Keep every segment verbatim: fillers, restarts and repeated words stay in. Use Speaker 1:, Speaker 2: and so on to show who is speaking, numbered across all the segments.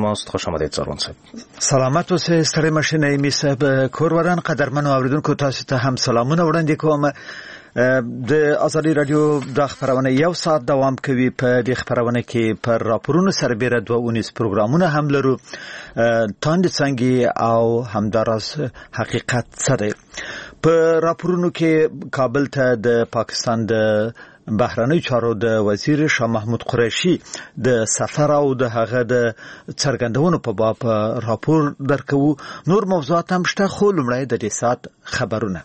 Speaker 1: ماست. خوش آمدید زاروان صاحب.
Speaker 2: سلامت اوسئ ستړي مشنه می صاحب کوروران قدرمن اوریدونکو تاسو ته هم سلامونه وړاندې کوم. د ازادي رادیو د خبرونه یو ساعت دوام کوي. په دې خبرونه کې پر راپورونو سربېره دوه اونیز پروګرامونه هم لرو. تاند څنګه او همداراز حقیقت سره په راپورونو کې کابل ته د پاکستان د بهرنی چارو د وزیر شاه محمود قریشي د سفر او د هغه د څرګندونو په باب راپور درکو. نور موضوعات هم شته خو لمړی د دې سات خبرونه.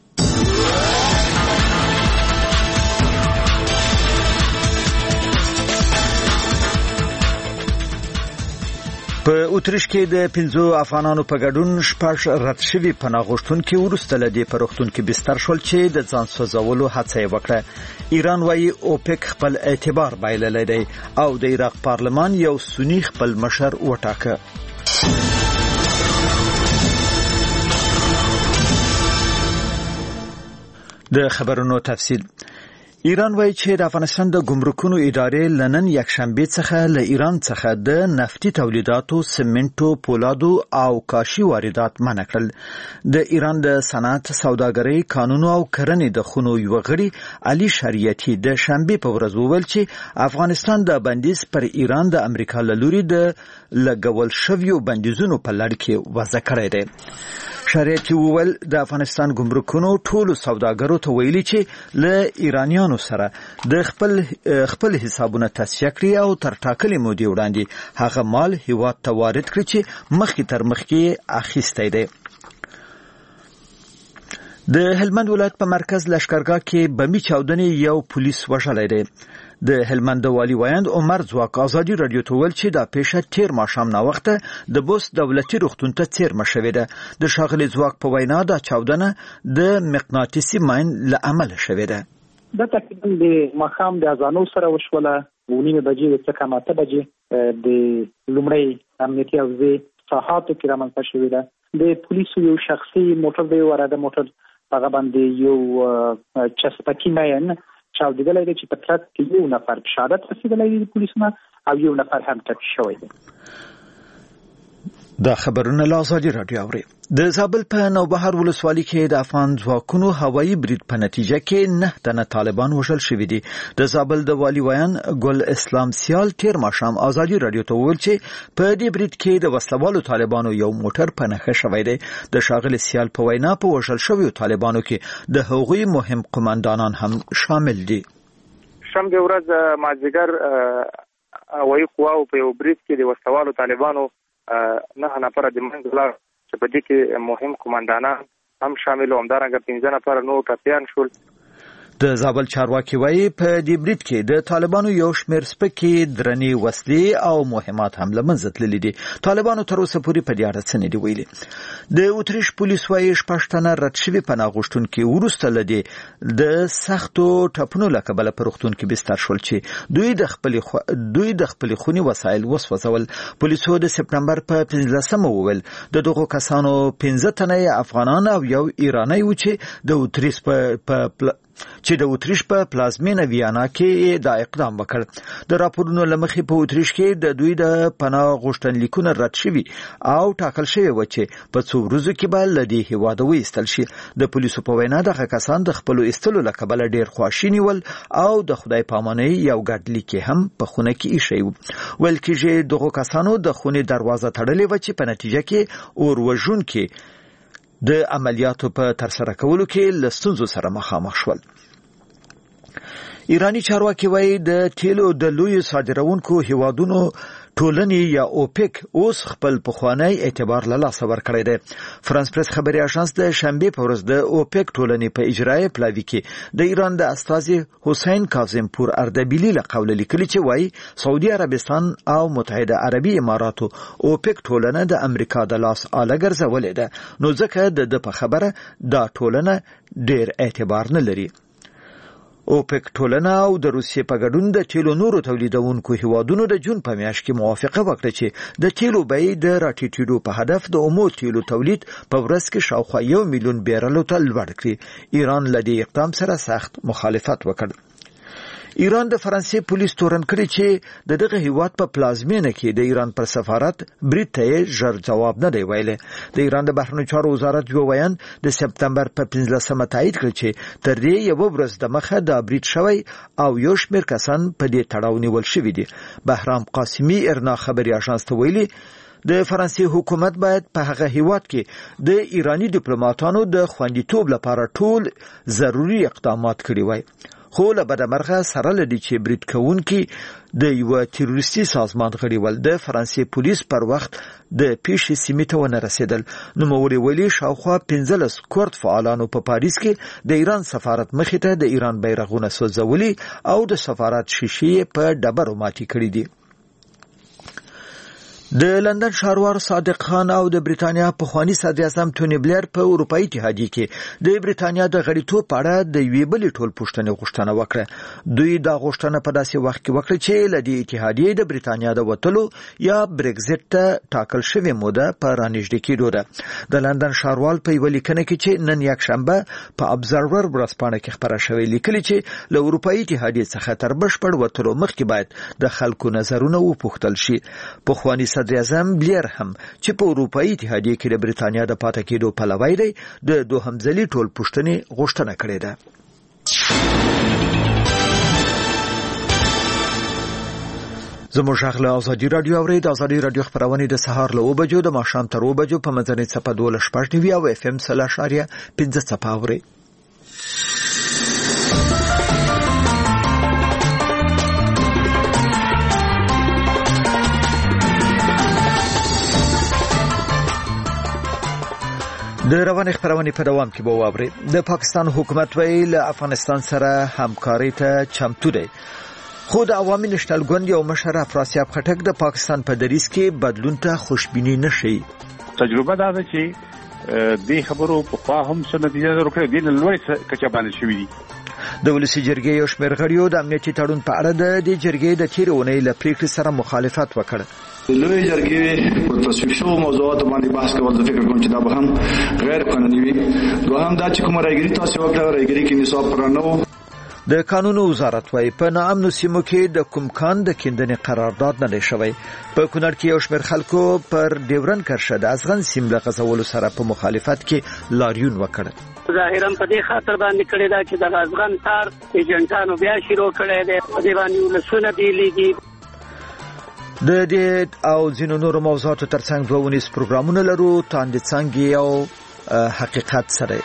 Speaker 2: په اتریش کې د پنځو افغانانو په ګډون شپږ رد شوي پناه غوښتونکي وروسته له دې په روغتون کې بستر شول چې د ځان سوځولو هڅه یې وکړه. ایران وايي اوپک خپل اعتبار بایللی دی او د عراق پارلمان یو سنی خپل مشر وټاکه. د خبرونو تفصیل. ایران وایي چې د افغانستان د ګمرکونو ادارې لنن یکشنبه څخه له ایران څخه د نفتي تولیداتو، سمنټو، پولادو او کاشي واردات منع کړل. د ایران د صنعت، سوداګرۍ، قانونو او کرنې د خونو یو غړي علي شریعتي د شنبه په ورځ وویل چې افغانستان د بندیز پر ایران د امریکا له لوري د لګول شویو بندیزونو په لړ کې وضع کړی دی. شریعتي وویل د افغانستان ګمرکونو ټولو سوداګرو ته ویلي چې له ایرانیانو سره د خپل خپل حسابونه تصفیه کړي او تر ټاکلې مودې وړاندې هغه مال هیواد ته وارد کړي چې مخکې تر مخکې اخیستی دی. د هلمند ولایت په مرکز لشکرګاه کې بمي چاودنې یو پولیس وژلی دی. د هلمند والي ویاند عمر ځواک ازادي رادیو ته ویل چې دا پیښه تیر ماښام ناوخته د بوس دولتي روغتون ته څیرمه شوې ده. د ښاغلي ځواک په وینا دا چاودنه د مقناطیسي ماین له امله شوې ده.
Speaker 3: دا تقریبا د ماښام د اذانو سره وشوله. ونیمه بجې د څه کم اته بجې د لومړی امنیتي حوزې ساحاتو کې رامنځته شوې ده. د پولیسو یو شخصي موټر دی وراده موټر هغه باندې یو چسپکي ماین چاودیدلی دی چې په ترڅ کې یو نفر شهادت رسېدلی دی پولیسونه او یو نفر هم ټپي شوی دی.
Speaker 2: دا خبرونه له ازادي رادیو اوري. د زابل په نوبهار ولسوالۍ کې د افغان ځواکونو هوایي برید په نتیجه کې نه تنه طالبان وژل شوي دي. د زابل د والي ویان ګل اسلام سیال تیر ماښام ازادي رادیو ته وویل چې په دې برید کې د وسلوالو طالبانو یو موټر په نښه شوی دی. د ښاغلي سیال په وینا په وژل شویو طالبانو کې د هغوی مهم قوماندانان هم شامل دي.
Speaker 4: شنبه ورځ مازدیګر هوایي قواو په یو برید کې د وسلوالو طالبانو نه نفر د منځ لاړ چې په دې کې مهم قوماندانان هم شامل وو. همدارنګه پنځه نفر نور ټپیان شول.
Speaker 2: د زابل چارواکي وایي په دې برید کې د طالبانو یو شمېر سپکې درنې وسلې او مهمات هم له منځه تللي دي. طالبانو تر اوسه پورې په دې اړه څه نه دي ویلي. د اتریش پولیس وایي شپږ تنه رد شوي پناه غوښتونکي وروسته له دې د سختو ټپونو له کبله په روغتون کې بستر شول چې دوی د خپلې خو... دوی د خپلې خونې وسایل وسوځول. پولیسو د سپتمبر په پنځلسمه وویل د دغو کسانو پنځه تنه افغانان او یو ایرانی و چې د اتریش په په چې د اتریش په پلازمینه ویانا کې دا اقدام وکړ. د راپورونو لمخې په اتریش کې د دوی د پناه غوښتنلیکونه رد شوي او ټاکل شوی و چې په څو ورځو کې به له دې هیواده وایستل شي. د پولیسو په وینا دغه کسان د خپلو ایستلو له کبله ډېر خواشیني ول او د خدای پامانۍ یو ګډ لیک هم په خونه کې ایښی و. ویل کېږي دغو کسانو د خونې دروازه تړلې وه چې په نتیجه کې اور وژونکي د عملیاتو په ترسره کولو کې له ستونزو سره مخامخ شول. ایرانی چارواکي وایي د تیلو د لوی صادروونکو هیوادونو ټولنې یا اوپک اوس خپل پخوانی اعتبار له لاسه ورکړی دی. فرانس پریس خبري اژانس د شنبه په ورځ د اوپک ټولنې په اجرایي پلاوي کې د ایران د استازي حسین کاظم پور اردبیلی له قوله لیکلي چې وایي سعودي عربستان او متحده عربي اماراتو اوپک ټولنه د امریکا د لاس آله ګرځولې ده، نو ځکه د په خبره دا ټولنه ډېر اعتبار نه لري. اوپک ټولنه او د روسیې په ګډون د تیلو نورو تولیدونکو هیوادونو د جون په میاشت کې موافقه وکړه چې د تیلو بیې د راټیټېدو په هدف د اومو تیلو تولید په ورځ کې شاوخوا یو میلیون بیرلو ته لوړ کړي. ایران له دې اقدام سره سخت مخالفت وکړ. ایران د فرانسې پولیس تورن کړی چې د دغه هیواد په پلازمینه کې د ایران پر سفارت برید ته ژر جواب نه دی ویلی. د ایران د بهرنیو چارو وزارت یو بیان د سپتمبر په پنځلسمه تایید کړ چې تر دې یو ورځ د مخه د برید شوی او یو شمېر کسان په دې تړاو نیول شوي دي. بهرام قاسمي ارنا خبري اژانس ته ویلي د فرانسې حکومت باید په هغه هیواد کې د ایرانی ډیپلوماټانو د خوندیتوب لپاره ټول ضروري اقدامات کړي وای. خو له بدمرغه سره لدی چې برید کوونکي د یو تروریستي سازمان غړي ول د فرانسې پولیس پر وخت د پیښې سیمې ته ونه رسیدل. نوموړي ویلي شاوخوا پنځلس کورد فعالانو په پاریس کې د ایران سفارت مخې ته د ایران بیرغونه سوځولي او د سفارت شیشې په ډبرو ماتې کړې دي. د لندن ښاروال صادق خان او د بریتانیا پخوانی صدر اعظم تونی بلیر په اروپایي اتحادیه کې د بریتانیا د غړیتوب په اړه د یوې بلې ټولپوښتنې غوښتنه وکړه. دوی دا غوښتنه په داسې وخت کې وکړه چې له دې اتحادیې د بریتانیا د وتلو یا بریکزټ ته ټاکل شوې موده په رانږدې کېدو ده. د لندن ښاروال په یوه لیکنه کې چې نن یکشنبه په ابزرور ورځپاڼه کې خپره شوې لیکلي چې له اروپایي اتحادیې څخه تر بشپړ وتلو مخکې باید د خلکو نظرونه وپوښتل شي. پخوانی صدر اعظم بلیر هم چې په اروپایي اتحادیه کې د بریتانیا د پاتې کېدو پلوی دی د دوهم ځلي ټولپوښتنې غوښتنه کړې ده. زموږ غږ له ازادي رادیو اورئ. د ازادي رادیو خپرونې د سهار له اوه بجو د ماښام تر اوه بجو په منځنۍ څپه دولس شپږ نوي او اف ام سل اشاریه پنځه څپه اورئ. د رواني خبرونه په دوام کې به واوري. د پاکستان حکومت ویل افغانستان سره همکاري ته چمتو دی. خو د عوامي نشنل ګوند یو مشر افراسیاب خټک د پاکستان په دریځ کې بدلون ته خوشبیني نشي.
Speaker 1: تجربه دا ده چې د خبرو په خوا هم څه نتیجه ورکړي دي، لوړ کچه باندې شوې دي.
Speaker 2: د ولسی جرګې یو شمېر غړیو د امنیتي تړون په اړه د جرګې د تیرونې له پریکړې سره مخالفت وکړ.
Speaker 5: لوی جرګې په تصویب شو موضوعات باندې بحث کول د فکر کوم چې دا به هم غیر قانوني وي. دوهم دا چې کوم راګری تاسو وکړه راګری کې نصاب پر نه وو.
Speaker 2: د قانون وزارت وايي په ناامنو سیمو کې د کوم کان د کیندنې قرارداد نه دی شوی. په کونړ کې یو شمېر خلکو پر ډیورن کرښه د ازغن سیم له غځولو سره په مخالفت کې لاریون وکړ.
Speaker 6: ظاهرا په دې خاطر باندې کړی دا چې د ازغن تار ایجنټانو بیا شروع کړی دی. په دې باندې ولسونه بیلېږي.
Speaker 2: د دې او ځینو نورو موضوعاتو ترڅنګ دوه ونیز پروګرامونه لرو. تاندې څنګه او حقیقت سره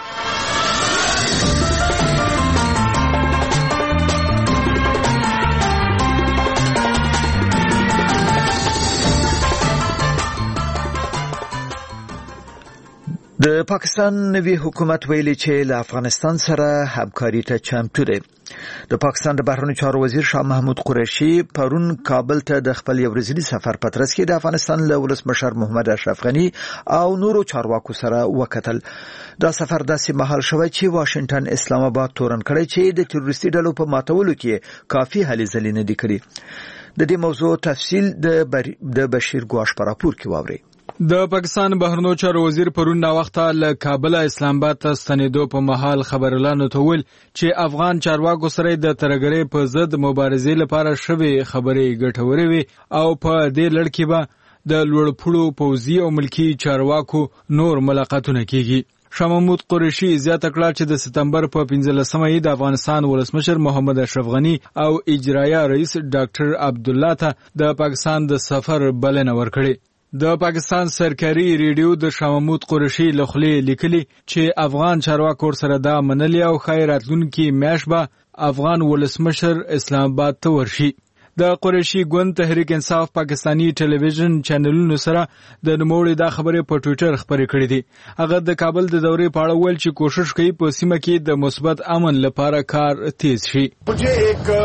Speaker 2: د پاکستان نوی حکومت ویلي چې له افغانستان سره همکاري ته چمتو دی. د پاکستان د بهرنیو چارو وزیر شاه محمود قریشي پرون کابل ته د خپل یو ورځني سفر په ترڅ کې د افغانستان له ولسمشر محمد اشرف غني او نورو چارواکو سره وکتل. دا سفر داسې مهال شوی چې واشنگټن اسلام آباد تورن کړی چې د تروریستي ډلو په ماتولو کې کافي هلې ځلې نه دي کړې. د دې موضوع تفصیل د بشیر ګواش په راپور کې واورئ.
Speaker 7: د پاکستان بهرنیو چارو وزیر پرون نا وخته له کابل اسلام آباد ته ستنېدو په محل خبرلانو ته ویل چې افغان چارواکو سره د ترګرې په ضد مبارزې لپاره شوي خبرې ګټورې وي او په دې لړ کې به د لوړپوړو پوځي او ملکی چارواکو نور ملاقاتونه کیږي. شاه محمود قریشي زیاته کړه چې د سپتمبر په پنځلسمه یې د افغانستان ولسمشر محمد اشرف غني او اجرایه رئیس ډاکټر عبدالله ته د پاکستان د سفر بلنه ورکړه. د پاکستان سرکاري ریډیو د شاه محمود قریشي له خولې لیکلي چې افغان چارواکو سره دا منلي او خیراتلونکي میاشت به افغان ولسمشر اسلام آباد ته ورشي. د قریشي ګوند تحریک انصاف پاکستانی ټلویزیون چینلونو سره د نوموړي دا خبره په ټوئیټر خبرې کړې دي. هغه د کابل د دورې په اړه ویل چې کوشش کوي په سیمه کې د مثبت امن لپاره کار تیز شي.
Speaker 8: مجھے ایک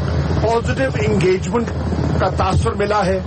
Speaker 8: پوزټیو انګیجمنٹ کا تاثر ملا ہے.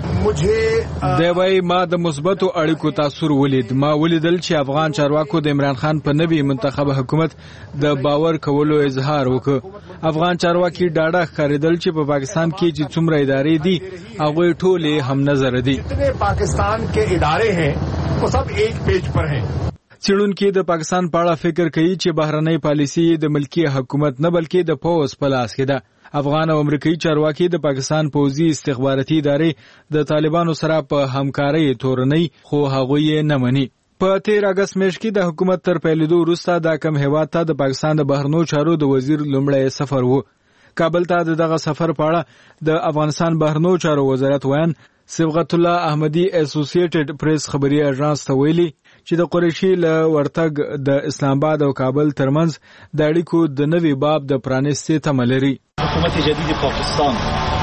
Speaker 8: مجھے
Speaker 7: دی وای ما د مثبتو اړیکو تاثر ولید. ما ولیدل چې افغان چارواکو د عمران خان په نوي منتخب حکومت د باور کولو اظهار وکړ. افغان چارواکي ډاډه ښکارېدل چې په پاکستان کې چې څومره ادارې دي هغه ټول هم نظر دي.
Speaker 8: جتنے پاکستان کے ادارے ہیں وہ سب ایک پیج پر ہیں.
Speaker 7: څېړونکي د پاکستان په اړه فکر کوي چې بهرنۍ پالیسي د ملکی حکومت نه بلکې د پوز په لاس کې ده. افغان او امریکایي چارواکي د پاکستان پوځي استخباراتي ادارې د طالبانو سره په همکارۍ تورنۍ خو هغوی یې نه مني. په تیر اگست میاشت کې د حکومت تر پیلېدو وروسته د کم هیواد ته د پاکستان د بهرنیو چارو د وزیر لومړی سفر و. کابل ته د دغه سفر په اړه د افغانستان بهرنیو چارو وزارت ویان صبغت الله احمدي اسوسییټډ پریس خبري اژانس ته ویلي چې د قریشي له ورتګ د اسلام آباد او کابل ترمنځ د اړیکو د نوي باب د پرانیستي تمه لري.
Speaker 9: حکومت جدید پاکستان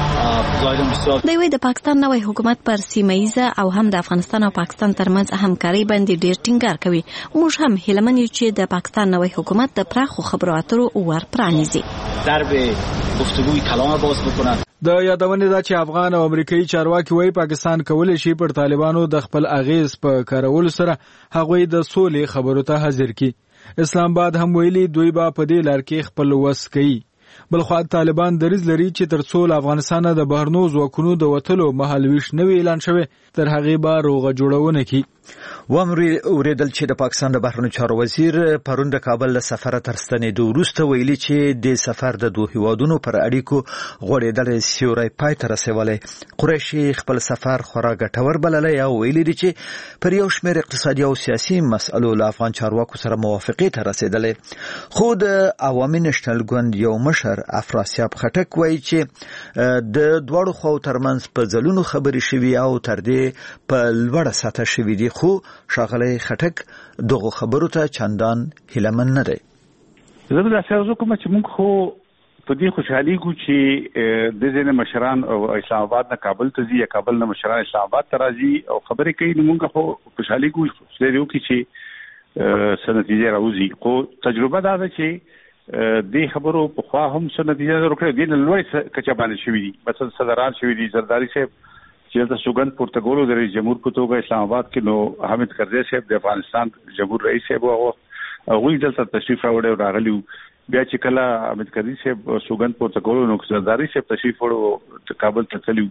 Speaker 10: دوی د پاکستان نوی حکومت پر سیمه‌ایزه او هم د افغانستان او پاکستان ترمنځ همکاري باندې ډیر ټینګار کوي. موږ هم هیله من یو چې د پاکستان نوی حکومت د پراخو خبرو اترو ور پرانیزي.
Speaker 9: درب گفتگوی کلام باز بکنه.
Speaker 7: د یادونې دا چې افغان او امریکایي چارواکي وایي پاکستان کولی شي پر طالبانو د خپل اغیز په کارولو سره هغوی د سولې خبرو ته حاضر کړي. اسلام آباد هم ویلي دوی به په دې لار کې خپل وس کوي. بلخو طالبان دریځ لري چې تر څو افغانستان د بهرنیو ځواکونو د وټلو مهالويش نوی اعلان شوی تر هغه به روغه جوړونه کوي.
Speaker 2: وامري اوریدل چې د پاکستان د بهرنیو چارو وزیر پرون د کابل له سفر تر ستنېدو وروسته ویلي چې د سفر د دوه هیوادونو پر اړیکو غوړېدل سیوري پای ته رسولای. قریشي خپل سفر خورا ګټور بللی او ویلي دي چې پر یو شمېر اقتصادي او سیاسي مسئلو له افغان چارواکو سره موافقې ته رسیدلې. خو د عوامي نېشنل ګوند یو مشر افراسیاب خټک وایي چې د دواړو خواو ترمنځ په ځلونو خبرې شوي او تر دې په لوړه سطحه شوي دي. خو شاغلی خټک دغه خبرو ته چندان هیلمن نه دی.
Speaker 1: زه به تاسو کوم چې موږ خو په دې خوشحالي کو چې د ځینې مشران او اسلام آباد نه کابل ته ځي یا کابل نه مشران اسلام آباد ته راځي او خبرې کوي. موږ خو خوشحالي کو چې یو کې چې سنتیجه راوځي. خو تجربه دا ده چې د خبرو په خوا هم سنتیجه ورکړي دي. نن لوی کچا باندې شوی دي. مثلا صدران شوی دي زرداری صاحب چې د سوګند پورتګالو د رئیس جمهور په توګه اسلام آباد کې نو حامد کرزي صاحب د افغانستان جمهور رئیس صاحب او هغه دلته تشریف راوړی او راغلی. بیا چې کله حامد کرزي صاحب سوګند پورتګالو نو زرداری صاحب تشریف وړو کابل ته تللی.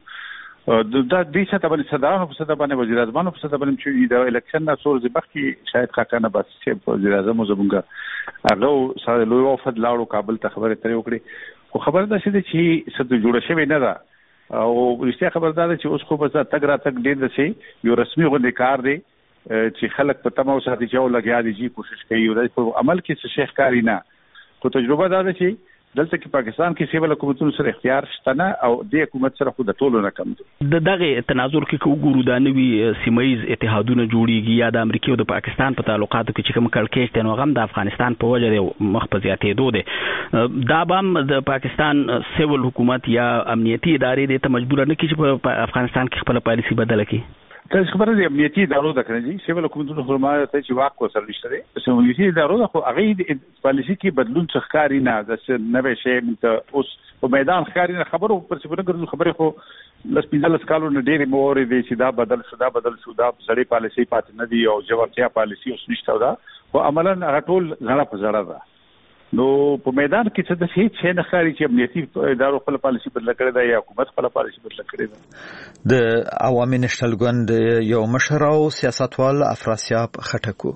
Speaker 1: دا د څه باندې صدرانو په صدر باندې وزیر اعظم په صدر باندې چې د الیکشن نه سور زبخ کې شاید خاکنه بس چې وزیر اعظم زمونږ هغه سره لوی وفد لاړو کابل ته خبرې ترې وکړي. خو خبره ده چې څه جوړه شوی نه ده او رښتیا خبردار چې اوس خو به تګ را تګ ډېر دي. یو رسمي غونډه کار دی چې خلک په تمه وساتي چې او لګیا دي چې کوشش کوي او د عمل کې څه شیخ کاری نه. خو تجربه دا ده چې دلته کې پاکستان کې سیول حکومتونو سره اختیار شته نه او د حکومت سره خو د ټولو نه کم دي.
Speaker 11: د دغه تناظر کې وګورو د نوي سیمایز اتحادونه جوړیږي یا د امریکا او د پاکستان په تعلقاتو کې چې کوم کړکېچ دی نو غم د افغانستان په وجه د مخ په زیاتېدو دی. دا به د پاکستان سیول حکومت یا امنیتي ادارې د ته مجبور نه کیږي په افغانستان کې خپل پالیسي بدله کړي.
Speaker 1: تاسو خبره د امنیتي ادارو د کنه سیول حکومتونو خرمایه ته چې واک وسر نشته دي. امنیتي ادارو خو هغه د پالیسي کې بدلون څه ښکاری نه د نوې شی ته اوس په میدان ښکاری نه خبرو پر څه ګرځو خبره خو لس پنځلس کالو نه ډېرې مورې دي چې دا بدل شو دا بدل شو دا سړی پالیسي پاتې نه دی او جوړتیا پالیسي اوس نشته دا او عملاً هغه ټول زړه په زړه ده. نو په میدان کې څه د هیڅ شي نه ښکاري چې امنیتي ادارو خپل پالیسي بدل کړې ده یا حکومت خپل پالیسي بدل کړې ده.
Speaker 2: د عوامي نېشنل ګوند یو مشر او سیاستوال افراسیاب خټکو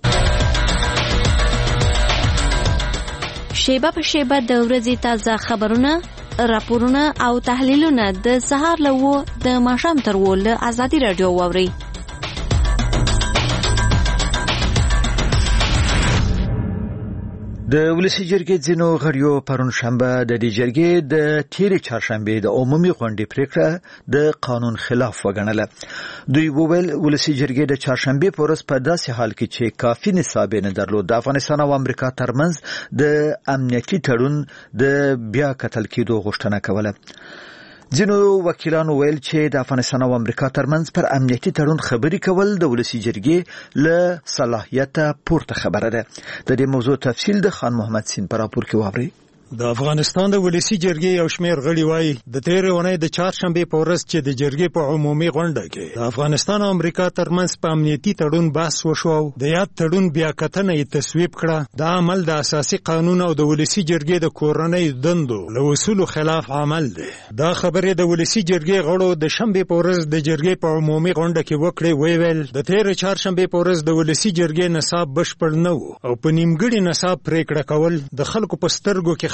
Speaker 10: شیبه په شیبه د ورځې تازه خبرونه، راپورونه او تحلیلونه د سهار له و د ماښام تر و له ازادي رادیو واوري.
Speaker 2: د ولسی جرګې ځینو غړیو پرون شنبه د دې جرګې د تیرې چهارشنبه د عمومي غونډې پریکړه د قانون خلاف وګڼله. دوی وویل ولسی جرګې د چهارشنبه په ورځ په داسې حال کې چې کافي نصاب نه درلود د افغانستان او امریکا ترمنځ د امنیتي تړون د بیا کتل کېدو غوښتنه کوله. ځینو وکیلانو ویل چې د افغانستان او امریکا ترمنځ پر امنیتي تړون خبرې کول د ولسی جرګې له صلاحیت پورته خبره ده. د دې موضوع تفصیل د خان محمد سین پر راپور کې واوري.
Speaker 12: د افغانستان د ولسی جرګې یو شمېر غړي وایي د تېرې اونۍ د چهارشنبې په ورځ چې د جرګې په عمومي غونډه کې د افغانستان او امریکا ترمنځ په امنیتي تړون بحث وشو او د یاد تړون بیا کتنه یې تصویب کړه. دا عمل د اساسي قانون او د ولسی جرګې د کورنۍ دندو له اصولو خلاف عمل دی. دا خبرې د ولسی جرګې غړو د شنبې په ورځ د جرګې په عمومي غونډه کې وکړې. ویل د تېرې چهارشنبې په ورځ د ولسی جرګې نصاب بشپړ نه و او په نیمګړي نصاب پریکړه کول د خلکو په سترګو کې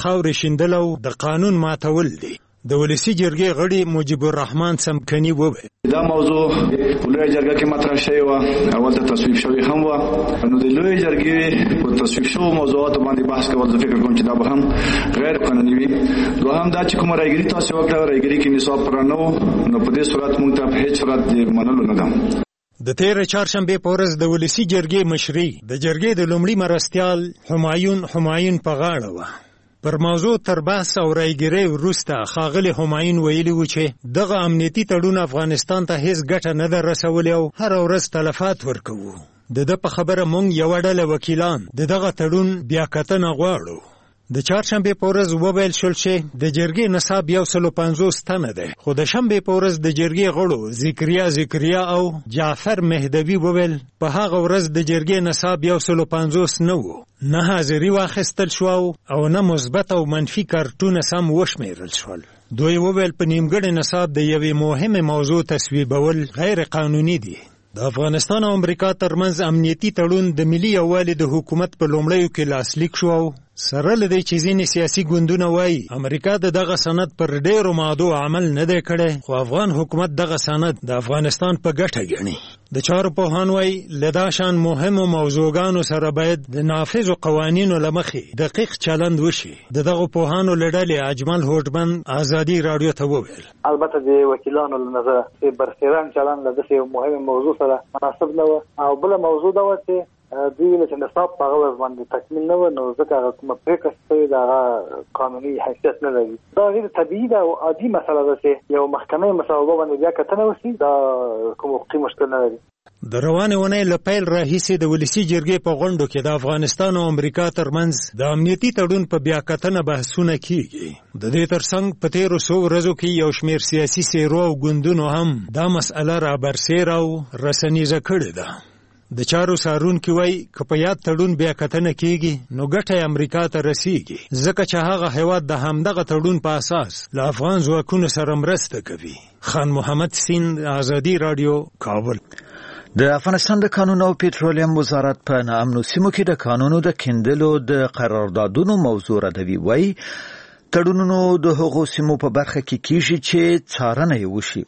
Speaker 12: خاورې شیندل او د قانون ماتول دي. د ولسی جرګې غړي مجيب الرحمن سمکني وویل
Speaker 5: دا موضوع لوی جرګه کې مطرح شوی و، اول ته تصویب شوی هم و. نو د لوی جرګې په تصویب شو موضوعات باندې بحث کول زه فکر کوم چې دا به هم غیر قانوني وي. دوهم دا چې کوم راګری تاسو وکړه راګری کې نصاب پرانو، نو په دې صورت موږ ته په هیڅ صورت منلو نه ده.
Speaker 12: د تیر چهارشنبه په ورځ د ولسی جرګې مشري د جرګې د لومړي مرستيال همایون همایون په غاړه و. پر موضوع تر بحث او رایګری وروسته ښاغلي همایون ویلي و چې دغه امنیتي تړون افغانستان ته هیڅ ګټه نه ده رسولې او هر ورځ تلفات ورکوو. د ده په خبره موږ یوه ډله وکیلان د دغه تړون بیاکتنه غواړو. د چهارشنبه په ورځ وویل شول چې د جرګې نصاب یو سلو پنځوس تنه ده، خو د شنبه په ورځ د جرګې غړو ذکریا ذکریا او جعفر مهدوی وویل په هغه ورځ د جرګې نصاب یو سلو پنځوس نه و، نه حاضري واخیستل شو او نه مثبت او منفي کارتونه سم وشمیرل شول. دوی وویل په نیمګړي نصاب د یوې مهمه موضوع تصویبول غیر قانوني دي. د افغانستان او امریکا ترمنځ امنیتي تړون د ملي یووالي د حکومت په لومړیو کې لاسلیک شو او سره له دې چې ځینې سیاسي ګوندونه وایي امریکا د دغه سند پر ډېرو مادو عمل نه دی کړی، خو افغان حکومت دغه سند د افغانستان په ګټه ګڼي. د چارو پوهان وایي له دا شان مهمو موضوعګانو سره باید د نافذو قوانینو له مخې دقیق چلند وشي. د دغو پوهانو له ډلې اجمل هوډمن ازادي راډیو ته وویل
Speaker 3: البته د وکیلانو له نظره چې برسېران چلند له دغې مهمې موضوع سره مناسب نه و، او بله موضوع دا وه چې دوی له چې نصاب په هغه ورځ باندې تکمیل نه و، نو ځکه هغه کومه پرېکړه شوې ده هغه قانوني حیثیت نه لري. دا غیر طبیعي ده او عادي مسله ده چې یو محکمې مسابقه باندې بیا کتنه وشي، دا کوم حقوقي مشکل نه لري.
Speaker 12: د روانې اونۍ له پیل راهیسې د ولسی جرګې په غونډو کې د افغانستان او امریکا ترمنځ د امنیتي تړون په بیاکتنه بحثونه کیږي. د دې ترڅنګ په تیرو څو ورځو کې یو شمېر سیاسي څېرو او ګوندونو هم دا مسئله رابرسېره او رسنیزه کړې ده. د چارو سارونکي وایي که په یاد تړون بیاکتنه کیږي نو ګټه امریکا ته رسیږي، ځکه چې هغه هیواد د همدغه تړون په اساس له افغان ځواکونو سره مرسته کوي. خان محمد سیند، ازادي راډیو، کابل.
Speaker 2: د افغانستان د کانونو او پټرولیم وزارت په ناامنو سیمو کې د کانونو د کیندلو د قراردادونو موضوع ردوي. وایي تړونونو د هغو سیمو په برخه کې کیږي چې څارنه یې وشي.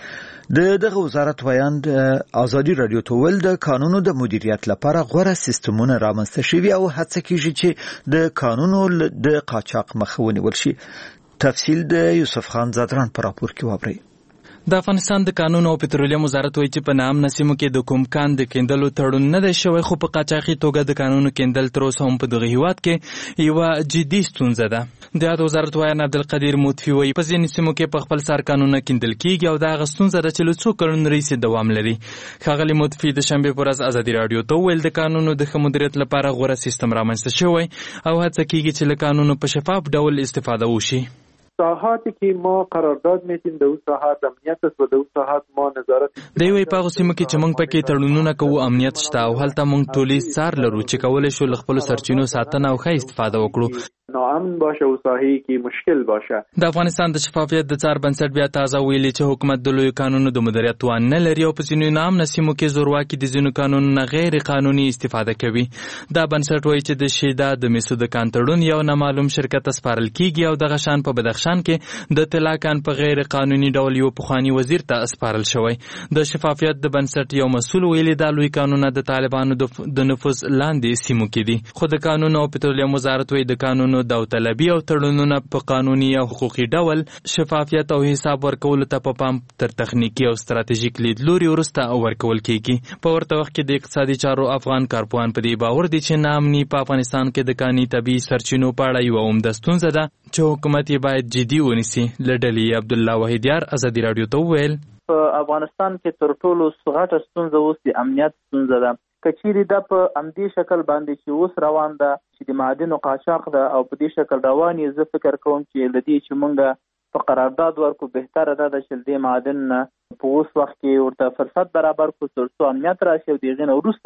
Speaker 2: د دغه وزارت ویاند ازادي راډیو ته ویل د کانونو د مدیریت لپاره غوره سیستمونه رامنځته شوي او هڅه کیږي چې د کانونو د قاچاق مخه ونیول شي. تفصیل د یوسف خان زادران په راپور کې واورئ.
Speaker 13: د افغانستان د کانونو او پټرولیم وزارت وایي چې په ناامنه سیمو کې د کوم کان د کیندلو تړون نه دی شوی، خو په قاچاقي توګه د کانونو کیندل تر اوسه هم په دغه هیواد کې یوه جدي ستونزه ده. د یاد وزارت ویاند عبدالقدیر موتفي وایي په ځینې سیمو کې په خپل سر کانونه کیندل کیږي او دا هغه ستونزه ده چې له څو کلونو راهیسې دوام لري. ښاغلي موتفي د شنبې په ورځ ازادي راډیو ته وویل د کانونو د ښه مدیریت لپاره غوره سیستم رامنځته شوی او هڅه کیږي چې له کانونو په شفاف ډول استفاده وشي.
Speaker 14: ساحاتی که ما قرارداد میتیم د اون ساحات امنیت است و د اون ساحات ما نظارت
Speaker 13: دی. وی په هغه سیمو کې چې موږ پکې تړونونه کوو امنیت شته او هلته موږ ټولې څار لرو چې کولی شو له خپلو سرچینو ساتنه او ښه استفاده وکړو.
Speaker 14: ناامن باشه او ساحې کې مشکل باشه.
Speaker 13: د افغانستان د شفافیت د څار بنسټ بیا تازه ویلي چې حکومت د لویو کانونو د مدیریت توان نه لري او په ځینو ناامنه سیمو کې زورواکي د ځینو کانونو نه غیر قانوني استفاده کوي. دا بنسټ وایي چې د شیدا د میسو د کان تړون یو نامعلوم شرکت سپارل کیږي او دغه شان په بدخشان کې د طلا کان په غیر قانوني ډول یو پخوانی وزیر ته سپارل شوی. د شفافیت د بنسټ یو مسؤل ویلي دا لوی کانونه د طالبانو د نفوذ لاندې سیمو کې دي، خو د کانونو او پټرولیم وزارت وایي د کانونو داوطلبي او تړونونه په قانوني او حقوقي ډول شفافیت او حساب ورکولو ته په پام تر تخنیکی او ستراتیژیک لیدلوري وروسته ورکول کیږي. په ورته وخت کې د اقتصادي چارو افغان کارپوهان په دې باور دي چې ناامني په افغانستان کې د کاني طبیعي سرچینو په اړه یوه عمده ستونزه ده چې حکومت یې باید جدي ونیسي. له ډلې عبدالله وحیدیار ازادي راډیو ته وویل
Speaker 15: په افغانستان کې تر ټولو غټه ستونزه اوس د امنیت ستونزه ده. کچېرې دا په همدې شکل باندې چې اوس روان ده چې د معادنو قاچاق ده او په دې شکل روان یې، زه فکر کوم چې له دې چې موږ په قرارداد ورکو بهتره ده چې دې معادن نه په اوس وخت کې ورته فرصت برابر کړو تر څو امنیت راشي او د هغې نه وروسته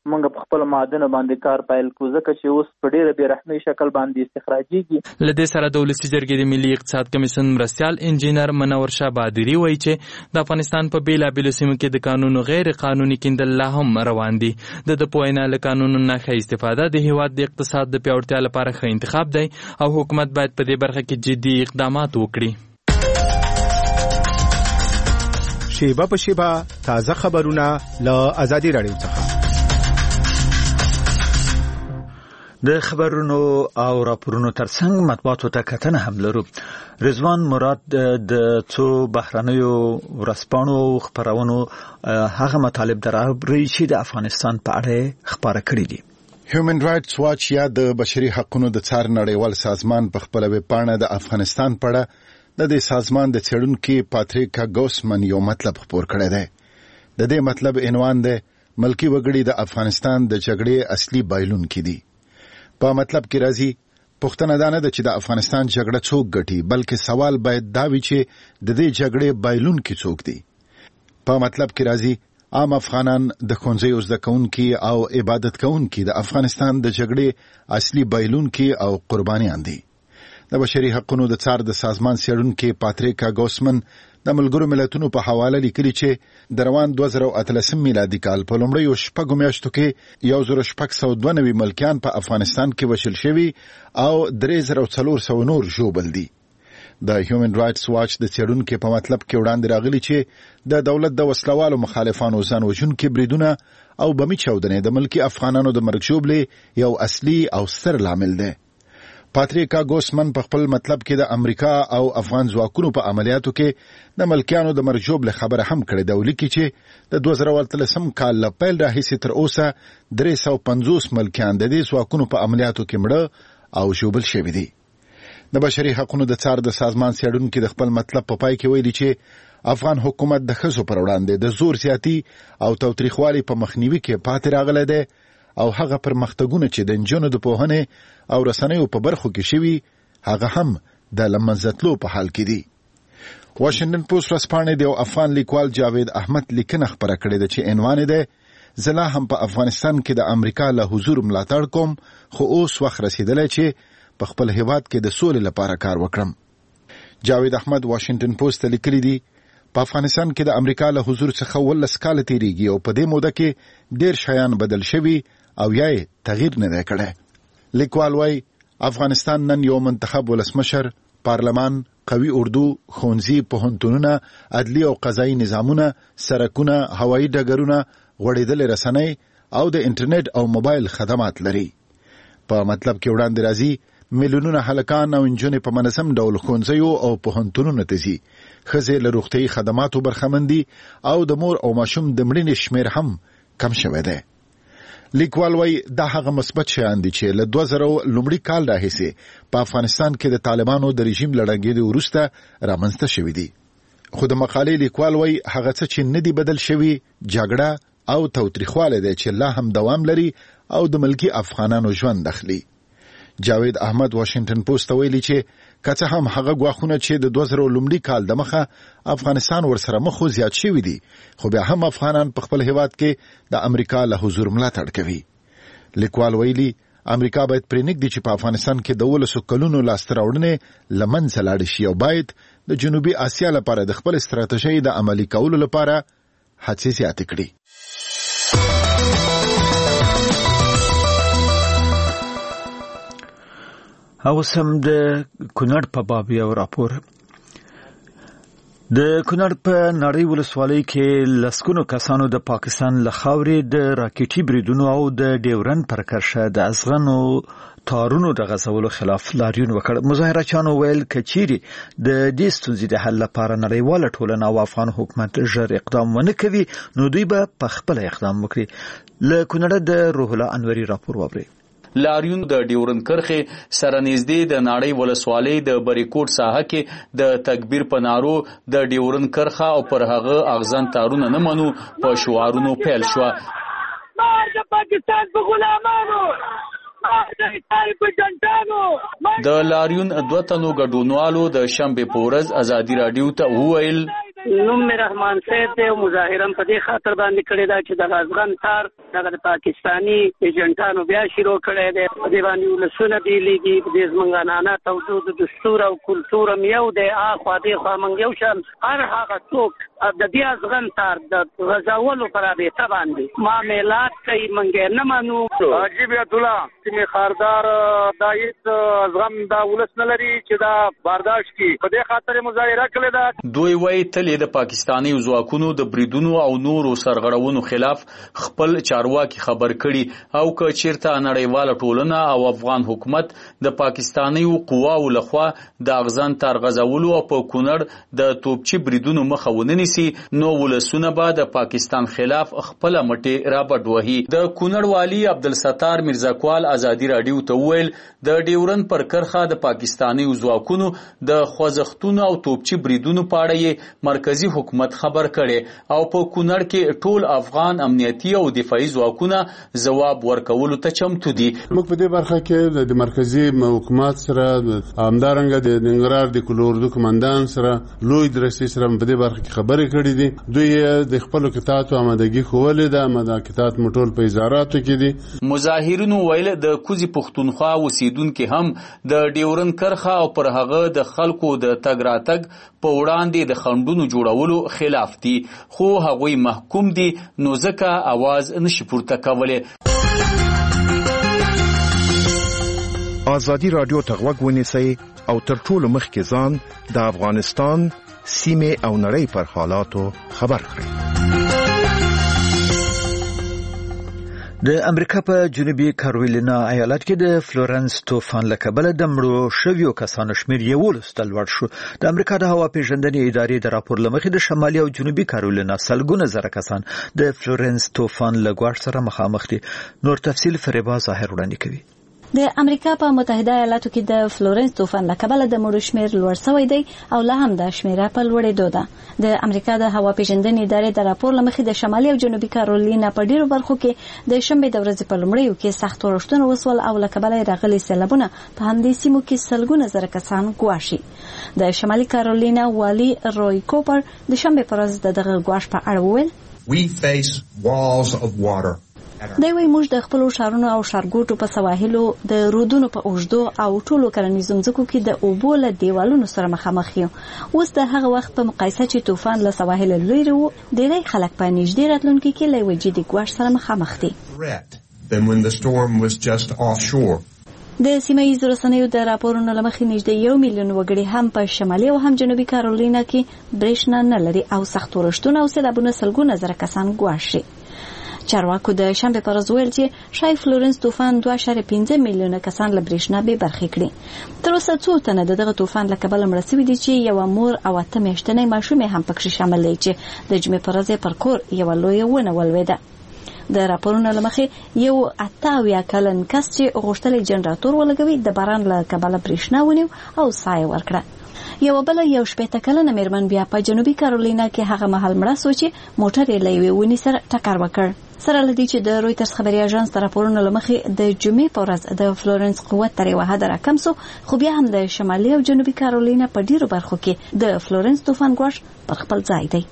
Speaker 15: موږ په خپل معدن باندې کار پیل کوو ځکه چې اوس په ډېره بې رحمۍ شکل باندې استخراجېږي.
Speaker 13: له دې سره د ولسي جرګې د ملي اقتصاد کمیسیون مرستیال انجینر منور شاه بادري وایي چې د افغانستان په بېلابېلو سیمو کې د قانونو غیر قانوني کیندل لا هم روان دي. د د په وینا له قانونو نه ښه استفاده د هېواد د اقتصاد د پیاوړتیا لپاره ښه انتخاب دی او حکومت باید په دې برخه کې جدي اقدامات وکړي.
Speaker 16: شیبه په شیبه تازه خبرونه له ازادي راډیو څخه.
Speaker 2: د خبرونو او راپورونو ترڅنګ مطبوعاتو ته کتنه هم لرو. رضوان مراد د څو بهرنیو ورځپاڼو خبرونو هغه مطالب درابري چې د افغانستان په اړه خبره کړې دي.
Speaker 17: هیومن رائټس واچ یا د بشري حقوقو د څار نړیوال سازمان په خپل ویبپاڼه د افغانستان په اړه د دې سازمان د څېړونکو پاتریکا ګوسمن یو مطلب خبر کړی دی. د دې مطلب عنوان دی ملکی وګړي د افغانستان د جګړې اصلي بایلونکي دي. په مطلب کې راځي پښتنه دا نه ده چې د افغانستان جګړه څوک ګټي بلکې سوال باید دا وي چې د دې جګړې بایلونکي څوک دي. په مطلب کې راځي عام افغانان د ښوونځیو زده کوونکي او عبادت کوونکي د افغانستان د جګړې اصلي بایلونکي او قربانیان دي. د بشري حقوقو د څار د سازمان څېړونکي پاتریکا ګوسمن د ملګرو ملتونو په حواله لیکلي چې د روان دوه زره اتلسم میلادي کال په لومړیو شپږو میاشتو کې یو زره شپږ سوه دوه نوي ملکیان په افغانستان کې وژل شوي او درې زره څلور سوه نور ژوبل دي. د هیومن رائټس واچ د څېړونکو په مطلب کې وړاندې راغلي چې د دولت د وسلوالو مخالفانو ځان وژونکي بریدونه او بمي چاودنې د ملکي افغانانو د مرګ ژوبلې یو اصلي او ستر لامل دی. پاتریکا ګوسمن په خپل مطلب کې د امریکا او افغان ځواکونو په عملیاتو کې د ملکیانو د مرګ ژوبلې خبره هم کړې ده او لیکي چې د دوه زره اتلسم کال له پیل راهیسې تر اوسه درې سوه پنځوس ملکیان د دې ځواکونو په عملیاتو کې مړه او ژوبل شوي دي. د بشري حقوقو د څار د سازمان څېړونکي د خپل مطلب په پای کې ویلي چې افغان حکومت د ښځو پر وړاندې د زور زیاتي او تاوتریخوالي په مخنیوي کې پاتې راغلی دی او هغه پرمختګونه چې د نجونو د پوهنې او رسنیو په برخو کې شوي هغه هم د له منځه تلو په حال کې دي. واشنګټن پوسټ ورځپاڼې د یو افغان لیکوال جاوید احمد لیکنه خپره کړې ده چې عنوان یې دی زه لا هم په افغانستان کې د امریکا له حضور ملاتړ کوم خو اوس وخت رسېدلی چې په خپل هیواد کې د سولې لپاره کار وکړم. جاوید احمد واشنګټن پوسټ ته لیکلي دي په افغانستان کې د امریکا له حضور څخه ولس کاله تیریږي او په دې موده کې ډېر شیان بدل شوي او یا یې تغییر نه دی کړی. لیکوال وایي افغانستان نن یو منتخب ولسمشر، پارلمان، قوي اردو، ښوونځي، پوهنتونونه، عدلي او قضایي نظامونه، سرکونه، هوایي ډګرونه، غوړېدلې رسنۍ او د انټرنیټ او موبایل خدمات لري. په مطلب کې وړاندې راځي میلیونونه هلکان او نجونې په منظم ډول ښوونځیو او پوهنتونونو ته ځي. ښځې له روغتیایي خدماتو برخمن دي او د مور او ماشوم د مړینې شمېر هم کم شوی دی. لیکوال وایي دا هغه مثبت شیان دي چې له دوه زره لومړي کال راهیسې په افغانستان کې د طالبانو د رژیم له ړنګېدو وروسته رامنځته شوي دي. خو د مقالې لیکوال وایي هغه څه چې نه دي بدل شوي جګړه او تاوتریخوالی دی چې لا هم دوام لري او د ملکي افغانانو ژوند اخلي. جاوید احمد واشنګټن پوسټ ته ویلي چې که څه هم هغه ګواښونه چې د دوه زره لومړي کال د مخه افغانستان ورسره مخ و زیات شوي دي خو بیا هم افغانان په خپل هیواد کې د امریکا له حضور ملاتړ کوي. لیکوال ویلي امریکا باید پرې نږدې چې په افغانستان کې د ولسو کلونو لاسته راوړنې له منځه لاړې شي او باید د جنوبي اسیا لپاره د خپل ستراتیژۍ د عملي کولو لپاره هڅې زیاتې کړي.
Speaker 2: او سم د کونړ په باب یو راپور. د کونړ په نړۍ ولسوالۍ کې لسګونو کسانو د پاکستان له خاورې د راکټي بریدونو او د ډیورن پر کرښه د ازغنو تارونو د غځولو خلاف لاریون وکړ. مظاهرچیانو ویل کچيري د دې ستونزې د حل لپاره نړیواله ټولنه او افغان حکومت ژر اقدام ونه کوي نو دوی به په خپل اقدام وکړي. له کونړ د روح الله انوري راپور ووري.
Speaker 18: لاریون د ډیورن کرښې سره نږدې د ناړۍ ولسوالۍ د بریکوټ ساحه کې د تکبیر په نارو د ډیورن کرښه او پر هغه اغزن تارونه نه منو په شعارونو پیل شو.
Speaker 19: مار د پاکستان په غلامانو، مار د ایتای په جنټانو.
Speaker 18: د لاریون دوه تنو ګډونوالو د شنبې په ورځ ازادي رادیو ته وویل
Speaker 6: نوم می رحمان صاحب دی او مظاهره په دې خاطر باندې کړی دا چې د ازغن تار دغه پاکستاني ایجنټانو بیا شروع کړی دی. په دې باندې ولسونه بیلیږي، په دې زموږ عنعنه توجه د دستور او کلتور هم یو دی، اخوا دېخوا موږ یو شان. هر هغه څوک د دې ازغن تار د غزاولو پر رابطه باندې معاملات کوي، موږ نه منو.
Speaker 4: عجیب الله چې خاردار دا هیڅ ازغم دا ولس نه لري چې دا برداشت کړي، په دې خاطر مظاهره کړې ده.
Speaker 18: دوی وايي تل د پاکستاني ځواکونو د بریدونو او نورو سرغړونو خلاف خپل چارواکي خبر کړي او که چیرته نړیواله ټولنه او افغان حکومت د پاکستاني قواو لخوا د اغزن تار غزاولو او په کونړ د توپچي بریدونو مخه ونیسي، نو ولسونه به د پاکستان خلاف خپل مټي رابډ وهي. د کونړ والی عبدالستار میرزاکوال ازادي رادیو ته ویل د ډیورن پر کرخه د پاکستاني ځواکونو د خوځښتونو او توپچي بریدونو په اړه یې مرکزی حکومت خبر کړي او په کونړ کې ټول افغان امنیتي او دفاعي ځواکونه ځواب ورکولو ته چمتو دي.
Speaker 20: موږ په دې برخه کې د مرکزی حکومت سره همدارنګه د ننګرهار د کلوردو کمانډان سره لوی درسي سره په دې برخه کې خبرې کړې دي. دوی د خپل کتابو آمادګي خولې ده، آماده کتاب مټول په وزارتو کې دي.
Speaker 18: مظاهرونو ویل د کوزي پښتونخوا اوسیدونکو هم د ډیورن کرخه او پر هغه د خلکو د تګ راتګ په وړاندې د خندونو جوړولو خلاف دي، خو هغوی محکوم دي نو ځکه आवाज نشي پورته کولای.
Speaker 16: ازادي رادیو ته غوږ ونیسئ او تر ټولو مخکې ځان د افغانستان سیمه او نړۍ پر حالاتو خبر کړئ.
Speaker 2: د امریکا په جنوبي کارولینا ایالت کې د فلورنس طوفان له کبله د مړو شویو کسانو شمېر یولس ته لوړ شو. د امریکا د هوا پیژندنې ادارې د راپور له مخې د شمالي او جنوبي کارولینا سلګونه زره کسان د فلورنس طوفان له ګواښ سره مخامخ دي. نور تفصیل فریبا ظاهر وړاندې کوي.
Speaker 10: د امریکا په متحده ایالاتو کې د فلورنس طوفان له کبله د مړو شمېر لوړ شوی دی او لا هم د شمېره په لوړېدو ده. د امریکا د هوا پیژندنې ادارې د راپور له مخې د شمالي او جنوبي کارولینا په ډیرو برخو کې د شنبې د ورځې په لومړیو کې سخت اورښتونه وسول او له کبله راغلي سیلابونه په همدې سیمو کې سلګونه زره کسان ګواښي. د شمالي کارولینا والي روي کوپر د شنبې په ورځ د دغه ګواښ په اړه وویل
Speaker 21: We face walls of water.
Speaker 10: دوی وایي موږ د خپلو ښارونو او ښارګوټو په سواحلو د رودونو په اوږدو او ټولو کرنیزو ځمکو کې د اوبو له دیوالونو سره مخامخ یو. اوس د هغه وخت په مقایسه چې طوفان له سواحله لرې و، ډېری خلک په نږدې راتلونکي کې له یوه جدي ګواښ سره مخامخ دي.
Speaker 21: Than when the storm was just offshore.
Speaker 10: د سیمه ییزو رسنیو د راپورونو له مخې نږدې یو میلیون وګړي هم په شمالي او هم جنوبي کارولینا کې برېښنا نه لري او سخت اورښتونه او سیلابونه سلګونه زره کسان ګواښي. چارواکو د شنبې پر ورځ ویل چې شاید فلورنس طوفان دوه اعشاریه پنځه میلیونه کسان له برېښنا بې برخې کړي. تر اوسه څو تنه د دغه طوفان له کبله مړه سوي دي چې یوه مور او اته میاشتنی ماشومې هم پکښې شامل دی چې د جمعې پر ورځ پر کور یوه لویه ونه ولوېده. د راپورونو له مخې یو اته اویا کلن کس چې غوښتلی جنراتور ولګوي د باران له کبله برېښنا ونیو او ساه یې ورکړه. یو بل یو شپېته کلنه میرمن بیا په جنوبي کارولینا کې هغه مهال مړه سو چې موټر یې له یوې ونې سره ټکر وکړ. سره له دې چې د رویټرز خبري اژانس د راپورونو له مخې د جمعې په ورځ د فلورنس قوت تر یوه حده راکم سو، خو بیا هم د شمالي او جنوبي کارولینا په ډیرو برخو کې د فلورنس طوفان ګواښ پر خپل ځای دی.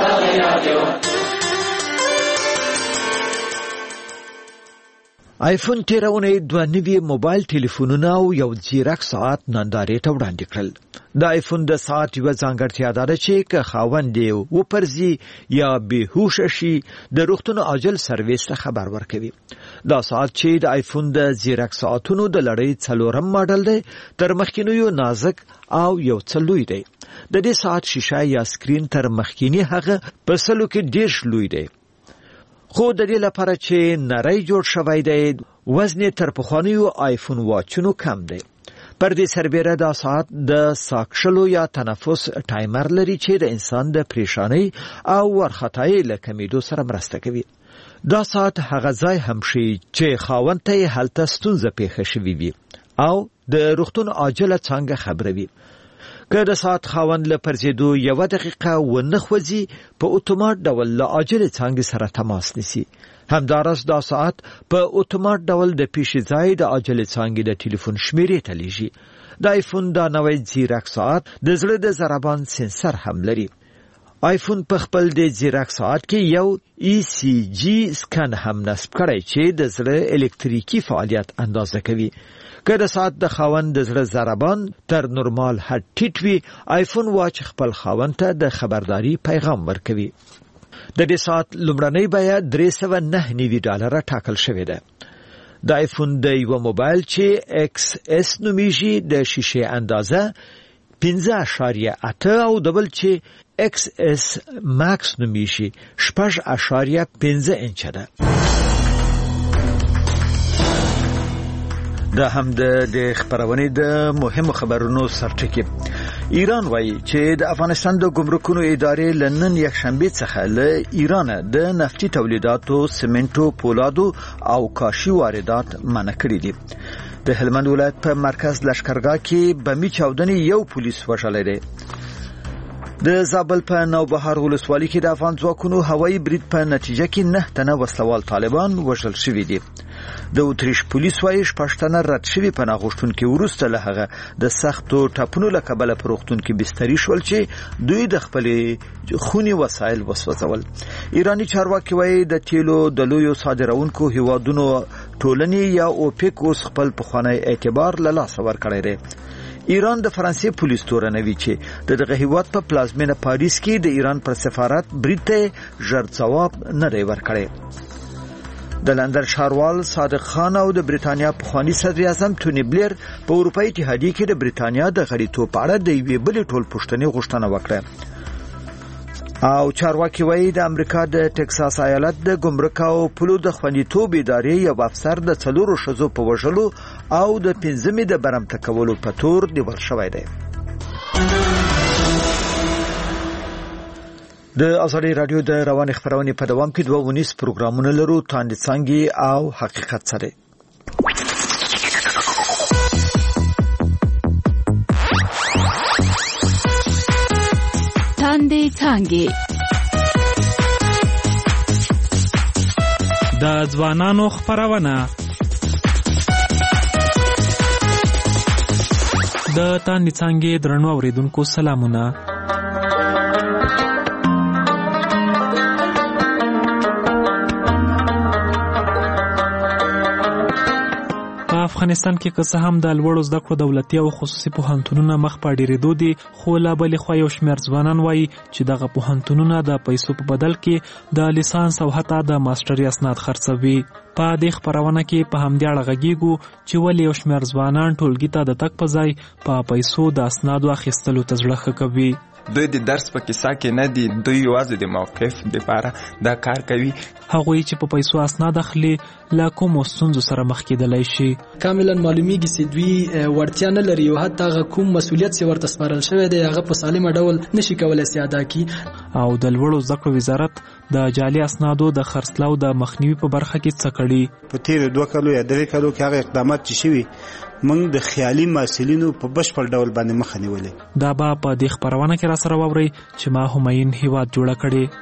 Speaker 2: آیفون تیرونه دوه نوي موبایل ټلیفونونه او یو ځیرک ساعت نندارې ته وړاندې کړل. د آیفون د ساعت یو ځانګړتیا ده چې که خاوند یې وپرځي یا بېهوشه شي د روغتون عاجل سرویس ته خبر ورکوي. دا ساعت چې د آیفون د ځیرک ساعتونو د لړۍ څلورم ماډل دی، تر مخکینیو نازک او یو څه لوی دی. د دې ساعت شیشه یا سکرین تر مخکینی هغه په سلو کې ډېر لوی دی، خو د دې لپاره چې نری جوړ شوی دی وزن تر پخوانیو آیفون واچونو کم دی. پر دې سربیره دا ساعت د ساکشلو یا تنفس ټایمر لري چې د انسان د پریشانی او ورختای له کمیدو سره مرسته کوي. دا ساعت هغه ځای هم شي چې خاوند ته هلته ستونزه پیښه شوې وي او د روغتون عاجله څنګه خبروي. که د ساعت خاوند له پرځېدو یوه دقیقه ونه خوځي په اتومات ډول له عاجلې څانګې سره تماس نیسي. همداراز دا ساعت په اتومات ډول د پیښې ځای د عاجلې څانګې د ټلیفون شمیرې ته لیږي. د آیفون دا نوی ځیرک ساعت د زړه د ضربان سنسر هم لري آیفون په خپل د زیرک ساعت کې یو ای سی جی سکن هم نصب کړی چې د زړه الکتریکي فعالیت اندازه کوي. که د ساعت د خاوند د زړه ضربان تر نورمال حد ټیټ وي، آیفون واچ خپل خاوند ته د خبرداري پیغام ورکوي. د دې ساعت لومړنۍ بیه درې سوه نهه نوي ډالره ټاکل شوې ده. د آیفون د یو موبایل چې ایکس اس نومیږي د شیشې اندازه پنځه اعشاریه اته او دبل چې ایکس اس ماکس نومیږي شپږ اعشاریه پنځه انچه ده. دا هم د خبرونې د مهمو خبرونو سرټکی. ایران وایي چې د افغانستان د ګمرکونو ادارې لنن یک شنبه څخه له ایران د نفتي تولیداتو، سمنټو، پولادو او کاشي واردات منع کړي دي. د هلمند ولایت په مرکز لشکرګاه کې بمي چاودنې یو پولیس وژلی دی. د زابل په نوبهار ولسوالۍ کې د افغان ځواکونو هوایي برید په نتیجه کې نه تنه وسلوال طالبان وژل شوي دي. د اتریش پولیس وايي شپږ تنه رد شوي پناه غوښتونکي وروسته له هغه د سختو ټپونو له کبله په روغتون کې بستري شول چې دوی د خپلې خوني وسایل وسوځول. ایرانی چارواکي وايي د تیلو د لویو صادرونکو هیوادونو ټولنې یا اوپیک اوس خپل پخوانی اعتبار له لاسه ورکړی دی. ایران د فرانسې پولیس تورنوي چې د دغه هیواد په پلازمینه پاریس کې د ایران پر سفارت برید ته ژر ځواب نه دی ورکړی. د لندن ښاروال صادق خان او د بریتانیا پخوانی صدر اعظم ټونی بلیر په اروپایي اتحادیه کې د بریتانیا د غړیتوب په اړه د یوې بلې ټولپوښتنې غوښتنه وکړه. او چارواکي وایي د امریکا د ټکساس ایالت د ګمرک او پولو د خوندیتوب ادارې یو افسر د څلورو ښځو په وژلو او د پنځمې د برمته کولو په تور نیول شوی دی. د ازادي رادیو د رواني خبرونې په دوام کې دوه ونیس پروګرامونه لرو، تاندې څنګه او حقیقت سره.
Speaker 8: تاندې څنګه د ځوانانو خبرونه د تاندې څنګه درنو اوریدونکو سلامونه. افغانستان کې که څه هم د لوړو زده کړو دولتي او خصوصي پوهنتونونه مخ په ډیرېدو دي، خو لا بلې خوا یو شمېر ځوانان وایي چې دغه پوهنتونونه د پیسو په بدل کې د لیسانس او حتی د ماسټري اسناد خرڅوي. په دې خبرونه کې په همدې اړه غږیږو چې ولې یو شمېر ځوانان ټولګي ته د تګ په ځای په پیسو د اسنادو اخیستلو ته زړه ښه کوي.
Speaker 22: دوی د درس په کیسه کې نه دي، دوی یوازې د موقف لپاره دا کار کوي.
Speaker 8: هغوی چې په پیسو اسناد اخلي له کومو ستونزو سره مخ کېدلی شي.
Speaker 23: کاملا معلومیږي چې دوی وړتیا نه لري او حتی هغه کوم مسؤلیت چې ورته سپارل شوی دی هغه په سالمه ډول نشي کولی چې ادا کړي.
Speaker 8: او د لوړو زده کړو وزارت د جعلي اسنادو د خرڅلاو د مخنیوي په برخه کې څه کړي.
Speaker 24: په تیر دوه کالو یا درې کالو کې هغه اقدامات چې شوي موږ د خیالي محصلینو په بشپړ ډول باندې مخه نیولې.
Speaker 8: دا به په دې خبرونه کې را سره واورئ چې ما همایون هیواد جوړه کړې.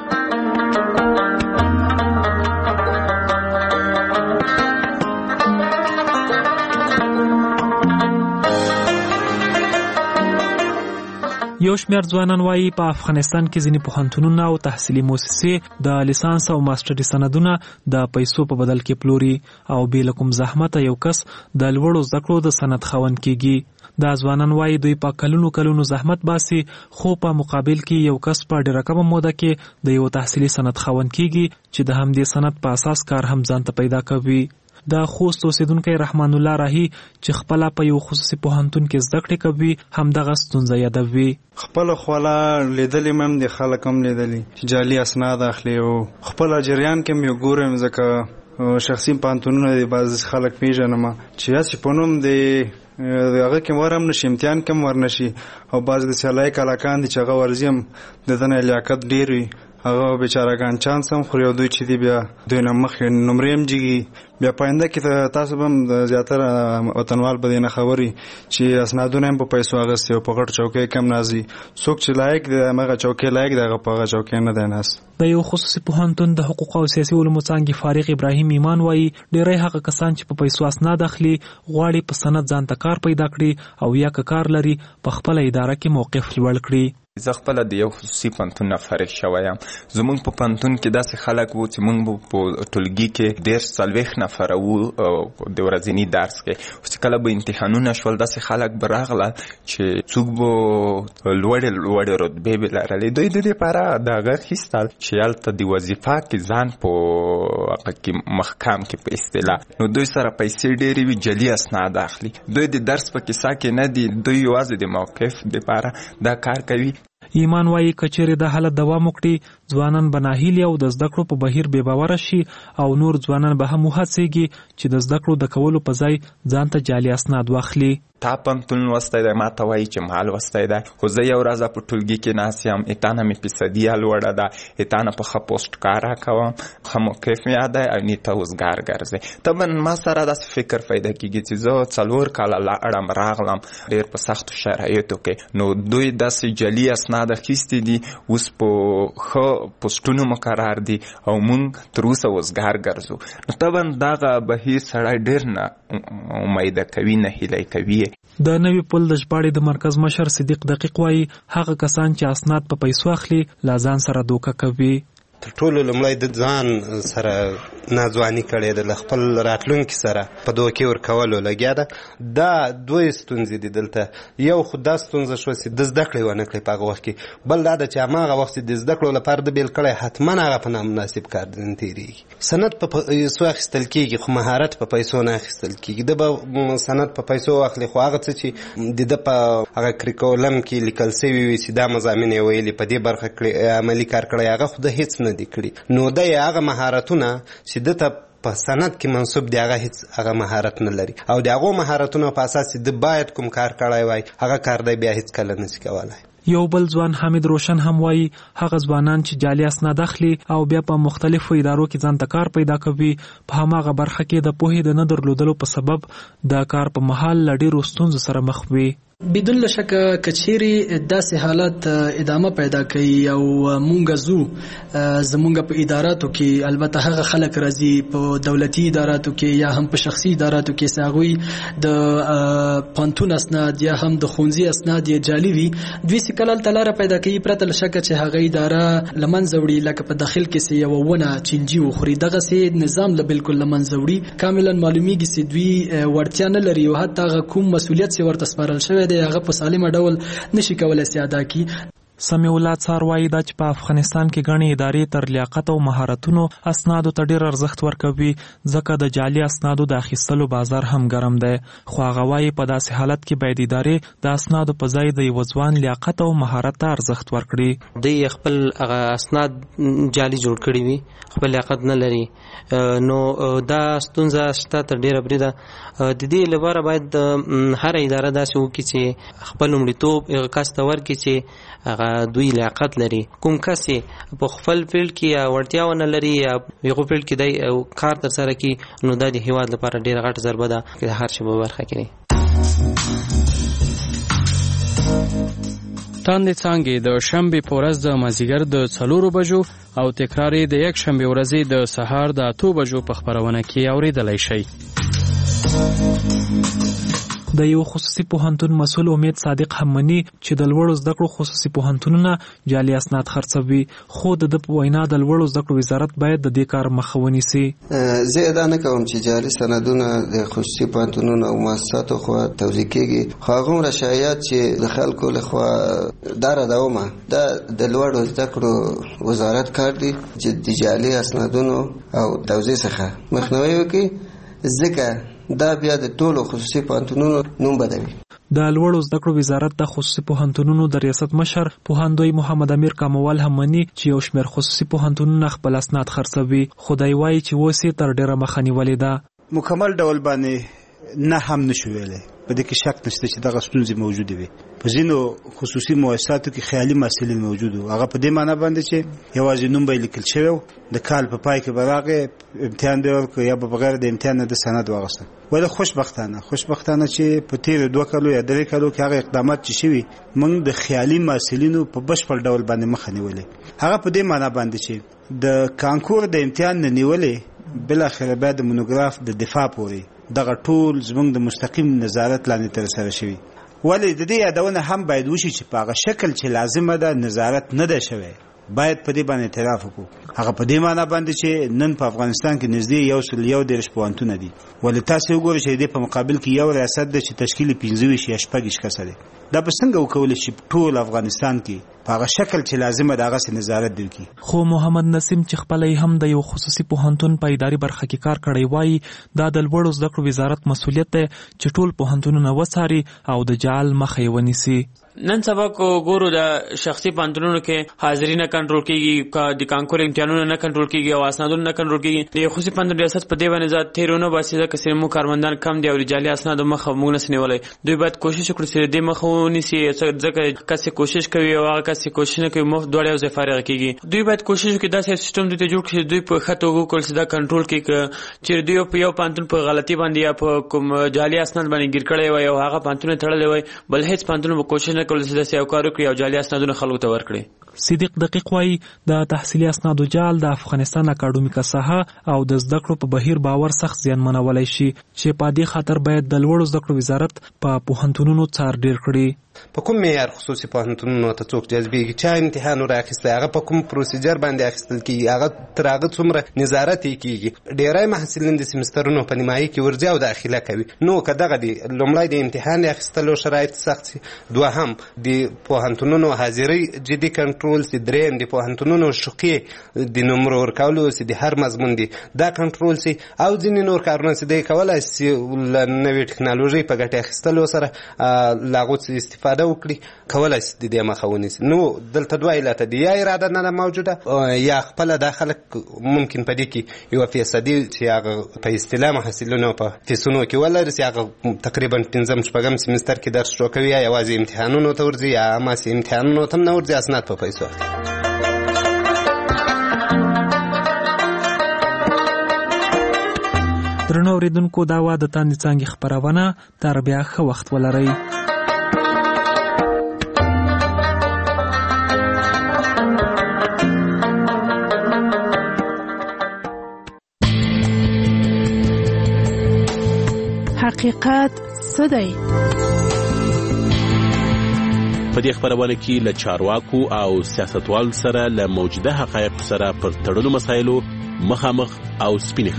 Speaker 8: یو شمېر ځوانان وایي په افغانستان کې ځینې پوهنتونونه او تحصیلي مؤسسې د لیسانس او ماسټري سندونه د پیسو په بدل کې پلوري او بې له کوم زحمته یو کس د لوړو زده کړو د سند خاوند کیږي. دا ځوانان وایي دوی په کلونو کلونو زحمت باسي، خو په مقابل کې یو کس په ډېره کمه موده کې د یو تحصیلي سند خاوند کیږي چې د همدې سند په اساس کار هم ځان ته پیدا کوي. د خوست اوسیدونکی رحمان الله راهی چې خپل په یو خصوصي پوهنتون کې زده کړې کوي هم دغه ستونزه یادوي.
Speaker 25: خپل خواله لیدلې مم د خلک هم لیدلې چې جعلي اسناد اخلي او خپل جریان کې مې ګورم ځکه شخصي پوهنتونونه د بعض خلک پیژنم چې اس په نوم د هغه کې ورم نشي امتحان کم ورنشي او بعض د سیالای کلاکان دي چې هغه ورزیم د دنه لیاقت ډیر وي، هغه بیچارهګان چانس هم خوري او دوی چې دی بیا دوی نه مخې نمرې هم جګي. بیا پاینده کې تاسو هم زیاتره وطنوال به نه خبري چې اسنادونه هم په پیسو اغستې او په غټ چوکۍ کم نازي. څوک چې لایق دی هغه چوکۍ لایق دی، هغه په هغه چوکۍ نه دی ناست.
Speaker 8: د یو خصوصي پوهنتون د حقوق او سیاسي علومو څانګې فارغ ابراهیم ایمان وایي ډېری هغه کسان چې په پیسو اسناد اخلي غواړي په سند ځان ته کار پیدا کړي او یا که کار لري په خپله اداره کې موقف لوړ کړي.
Speaker 22: زه خپل د یو خصوصي پوهنتون نه فارغ شوی یم. زمونږ په پوهنتون کې داسې خلک وو چې مونږ په ټولګي کې دېرش څلوېښت نفره وو د ورځني درس کې. چې کله به امتحانونه شول داسې خلک به راغلل چې څوک به لوړې لوړې رتبې به لرلې. دوی د دې لپاره د هغه اخیستل چې هلته د وظیفه کې ځان په هغه کې محکم کې په اصطلاح نو دوی سره پیسې ډېرې وي، جعلي اسناد اخلي. دوی د درس په کیسه کې نه دي، دوی یوازې د موقف دپاره دا کار کوي.
Speaker 8: ایمان وایي کچېرې د حالت دوام وکړي ځوانان به ناهیلي او د زده کړو په بهیر بې باوره شي او نور ځوانان به هم وهڅېږي چې د زده کړو د کولو په ځای ځان ته جعلي اسناد واخلي.
Speaker 22: تا پوهنتون لوستی دی، ما ته وایي چې ما لوستی دی، خو زه یو ورځ په ټولګي کې ناست یم، اتا نه مې فیصدیه لوړه ده، اتا نه په ښه پوسټ کار کوم، ښه موقف مې یاد دی او نیته اوزګار ګرځې. طبعا ما سره داسې فکر پیدا کېږي چې زه څلور کاله لاړم راغلم ډېر په سختو شرایطو کې، نو دوی داسې جعلي اسناد اخیستي دي، اوس په ښه پوسټونو مقرر دي او موږ تر اوسه اوزګار ګرځو. نو طبعا دغه بهیر سړی ډېر نه امیده کوي، نه هیلی کوي.
Speaker 8: د نوي پل د ژباړې د مرکز مشر صدیق دقیق وایي هغه کسان چې اسناد په پیسو اخلي لا ځان سره دوکه کوي.
Speaker 1: تر ټولو لومړی د ځان سره ناځواني کړې ده، له خپل راتلونکي سره په دوکې ورکولو لګیا ده. دا دوی ستونزې دي دلته. یو خو دا ستونزه شوه چې د زده کړې ونه کړې په هغه وخت کې، بل دا ده چې هماغه وخت چې د زده کړو لپاره د بیل کړی حتما هغه په نامناسب کار ځینې تېرېږي. سند په پیسو اخیستل کېږي خو مهارت په پیسو نه اخیستل کېږي. ده به سند په پیسو واخلي خو هغه څه چې د ده په هغه کریکولم کې لیکل سوي وي چې دا مضامین یې ویلي په دې برخه کې عملي کار کړی، هغه خو د هېڅ نه دي کړي. نو د هغه مهارتونه چې د ته په سند کې منصوب دی هغه هیڅ هغه مهارت نه لري او د هغو مهارتونو په اساس د باید کوم کار کړی وای هغه کار دی بیا هیڅ کله نشي کولای.
Speaker 8: یو بل ځوان حمید روشن هم وایي هغه ځوانان چې جعلي اسناد اخلي او بیا په مختلفو ادارو کې ځان ته کار پیدا کوي په هماغه برخه کې د پوهې د نه درلودلو په سبب د کار په مهال له ډېرو ستونزو سره مخ وي.
Speaker 23: بدون لشکه کچيري داسې حالات ادامه پیدا کوي او مونږ زو زمونږ په اداراتو کې البته هغه خلک راځي په دولتي اداراتو کې یا هم په شخصي اداراتو کې ساغوي د پانتون اسناد یا هم د خونځي اسناد یې جعلي وي، دوی سکلل تلاره پیدا کوي پرته لشکه چې هغه اداره لمنځه وړي لکه په داخل کې سي یو ونه چینجی وخوري دغه سي نظام له بالکل لمنځه وړي کاملا معلومیږي چې دوی ورتیا نه لري او حتی کوم مسولیت سي ورته سپارل شوی دی هغه په سالمه ډول نشي کولای سي ادا کړي.
Speaker 8: سمیع الله څار وایي دا چې په افغانستان کې ګڼې ادارې تر لیاقت او مهارتونو اسنادو ته ډېر ارزښت ورکوي ځکه د جعلي اسنادو د اخیستلو بازار هم ګرم دی، خو هغه وایي په داسې حالت کې باید ادارې د اسنادو په ځای د یوه ځوان لیاقت او مهارت ته ارزښت ورکړي.
Speaker 5: دوی خپل هغه اسناد جعلي جوړ کړي وي، خپل لیاقت نه لري، نو دا ستونزه شته تر ډېره بریده. د دې لپاره باید هر اداره داسې وکړي چې خپل لومړیتوب هغه کس ته ورکړي چې هغه دوی لیاقت لري. کوم کس په خپل فیلډ کې یا وړتیا ونه لري یا یو فیلډ کې دی کار تر سره کړي نو دا د هیواد لپاره ډېره غټه ضربه ده چې هر شی په برخه کې
Speaker 7: تاندې څانګې د شنبې په ورځ د مازدیګر د څلورو بجو او تکرار یې د یک شنبې ورځې د سهار د اتو بجو په خپرونه کې اورېدلی شئ.
Speaker 8: د یو خصوصي پوهنتون مسؤل امید صادق هم مني چې د لوړو زده کړو خصوصي پوهنتونونه جعلي اسناد خرڅوي، خو د ده په وینا د لوړو زده کړو وزارت باید د دې کار مخه ونیسي.
Speaker 9: زه ادعا نه کوم چې جعلي سندونه د خصوصي پوهنتونونو او مؤسساتو خوا توزیع کېږي، خو هغومره شایعات چې د خلکو لخوا دا ردومه دا د لوړو زده کړو وزارت کار دی چې د جعلي اسنادونو او توزیع څخه مخنیوی وکړي، ځکه دا بیا د ټولو خصوصي پوهنتونونو نوم بدوي.
Speaker 8: د لوړو زده کړو وزارت د خصوصي پوهنتونونو د ریاست مشر پوهندوی محمد امیر کاموال هم مني چې یو شمېر خصوصي پوهنتونونه خپل اسناد خرڅوي، خو دی وایي چې اوس یې تر ډېره مخه نیولې ده.
Speaker 24: مکمل ډول باندې نه هم نشو ویلی، په دې کې شک نشته چې دغه ستونزې موجودې وي. په ځینو خصوصي مؤسساتو کې خیالي محصلین موجود وو، هغه په دې معنی باندې چې یوازې نوم به لیکل شوی و، د کال په پای کې به راغی امتحان به ورکړ یا به بغیر د امتحان نه د سند واغسته. ولې خوشبختانه خوشبختانه چې په تېرو دوه کالو یا درې کالو کې هغه اقدامات چې شوي موږ د خیالي محصلینو په بشپړ ډول باندې مخه نیولې. هغه په دې معنی باندې چې د کانکور د امتحان نه نیولې بالاخره باید د مونوګراف د دفاع پورې دغه ټول زموږ د مستقیم نظارت لاندې ترسره شوي ولې د دې یادونه هم باید وشي چې په هغه شکل چې لازمه ده نظارت نه ده شوی، باید په دې باندې اعتراف وکړو. هغه په دې معنی باندې چې نن په افغانستان کې نږدې یو سل یو دېرش پوهنتونه دي، ولې تاسو وګورئ چې دې په مقابل کې یو ریاست ده چې تشکیل پنځه ویشت یا شپږ کسه دی. دا به څنګه وکولی شي ټول افغانستان کې په هغه شکل چې لازمه ده هغسې نظارت وکړي؟
Speaker 8: خو محمد نسیم چې خپله هم د یو خصوصي پوهنتون په اداري برخه کې کار کړی وایي دا د لوړو زده کړو وزارت مسؤلیت دی چې ټول پوهنتونونه وڅاري او د جعل مخه یې ونیسي.
Speaker 3: نن سبا کو ګورو د شخصي پوهنتونونو کې حاضري نه کنټرول کیږي، د کانکور امتحانونه نه کنټرول کیږي او اسنادونه نه کنټرول کیږي. د خصوصي پوهنتون ریاست په دې باندې ذات تیرونه باسي ځکه چې مو کارمندان کم دي او جعلي اسناد مخه موږ نه سنولای. دوی باید کوشش وکړي چې دې مخه ونیسي، ځکه کسې کوشش کوي او هغه کسې کوشش نه کوي مفت دوړې او فارغ کیږي. دوی باید کوشش وکړي داسې سیستم دوی ته جوړ کړي دوی په خطو وګورل چې دا کنټرول کړي چې دوی په یو پوهنتون په غلطي باندې یا په کوم جعلي اسناد باندې ګیر کړي وي او هغه پوهنتون تړلې وي، بل هیڅ پوهنتون به کوشش نه کوي چې داسې یو کار وکړي او جعلي اسنادونه خلکو ته ورکړي.
Speaker 8: صدیق دقیق وایي د تحصیلي اسنادو جعل د افغانستان اکاډمیکه ساحه او د زده کړو په بهیر باور سخت زیانمنولی شي چې په دې خاطر باید د لوړو زده کړو وزارت په پوهنتونونو څار ډیر کړي.
Speaker 1: په کوم معیار خصوصي پوهنتونونو ته څوک جذبېږي، چا امتحان وراخیستی، هغه په کوم پروسیجر باندې اخیستل کېږي، هغه تر هغه څومره نظارت یې کېږي. ډېری محصلین د سیمسترونو په نیمایي کې ورځي او داخله کوي. نو که دغه دي لومړی د امتحان د اخیستلو شرایط سخت سي، دوهم د پوهنتونونو حاضرۍ جدي کنټرول سي، دریم د پوهنتونونو شقې د نمرو ورکولو سي، د هر مضمون دي دا کنټرول سي، او ځینې نور کارونه چې دی کولی سي له نوې ټکنالوژۍ په ګټې اخیستلو سره له هغو څه استفاده وکړي، کولی شي د دې مخه ونیسي. نو دلته دوه علته دي، یا اراده نه ده موجوده یا خپله دا خلک ممکن په دې کې یوه فیصدي چې هغه په اصطلاح محصلینو په فیسونو کې ولري چې هغه تقریبا پنځم شپږم سیمستر کې درس شروع کوي، یا یوازې امتحانونو ته ورځي یا هماسې امتحانونو ته هم نه ورځي، اسناد په پیسو اخلي.
Speaker 8: درنو اوریدونکو دا وه د تاندې څانګې خپرونه، تر بیا ښه وخت ولرئ.
Speaker 11: حقیقت څه دی؟
Speaker 12: په دې خبرونه کې له چارواکو او سیاستوالو سره له موجوده حقایقو سره پر تړلو مسایلو مخامخ او سپینې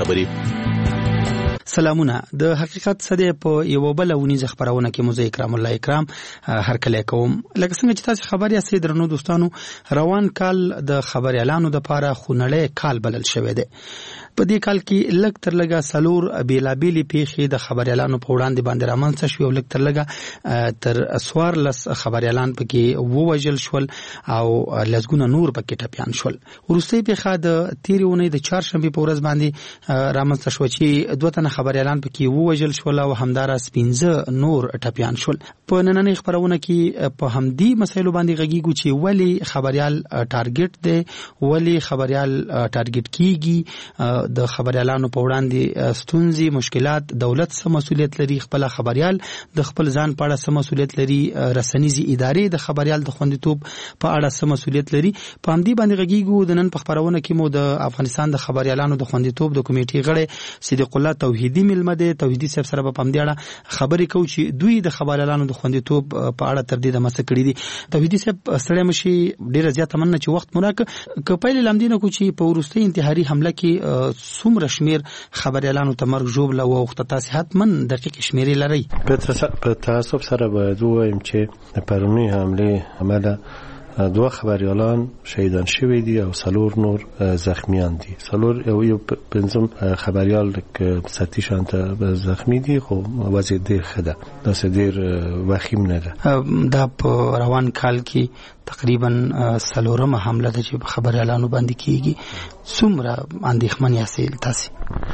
Speaker 12: خبرې.
Speaker 14: سلامونه. د حقیقت څه دی په یو بل ونیزه خبرونه کې مو اکرام الله اکرام هر کله کوم. لکه څنګه چې تاسو خبر یاست درنو دوستانو، روان کال د خبر اعلانو د پاره خونړی کال بلل شوی دی. په دې کال کې لږ تر لږه څلور بیلابېلې پیښې د خبر اعلانو په وړاندې باندې رامنځته شوې او لږ تر لږه تر څوارلس خبر اعلان پکې ووژل شول او لسګونه نور پکې ټپیان شول. وروستۍ پیښه د تېرې اونۍ د چهارشنبې په ورځ باندې رامنځته شوه چې دوه تنه خبر اعلان پکې ووژل شول او همداراز پنځه نور ټپیان شول. په نننۍ خبرونه کې په همدې مسایلو باندې غږیږو چې ولې خبریال ټارګټ دی، ولې خبریال ټارګټ کیږي، د خبر اعلانو په وړاندې ستونزې مشکلات دولت څه مسؤلیت لري، خپل خبریال د خپل ځان په اړه څه مسؤلیت لري، رسنیزي ادارې د خبریال د خوندیتوب په اړه څه مسؤلیت لري. په همدې باندې غږیږو. د نن په خبرونه کې مو د افغانستان د خبریالانو د خوندیتوب د کمیټې غړی صدیق الله توحیدي ملمه دی. توحیدي صاحب سره په همدې اړه خبرې کوو چې دوی د خبریالانو د خوندیتوب په اړه تر دې دمه څه کړي دي. توحیدي صاحب ستړی مشي، ډېره زیاته مننه چې وخت مو راکړ. که پیل لامدینه کو چې په وروستۍ انتحاري حمله کې څومره شمیر خبر اعلانو ته مرګ ژوبله واوښته، تاسې حتما دقیق شمیرې لرئ؟
Speaker 15: په تاسف سره باید ووایم چې د پرونۍ حملې امله دوه خبریالان شهیدان شوي دي او څلور نور زخمیان دي. څلور یو یو پنځم خبریال که سطحي شانته زخمی دي، خو وضع ډېر ښه ده، داسې ډېر وخیم نه ده.
Speaker 14: دا په روان کال کې تقریبا څلورمه حمله ده چې په خبریالانو باندې کیږي. څومره اندېښمن یاست تاسې؟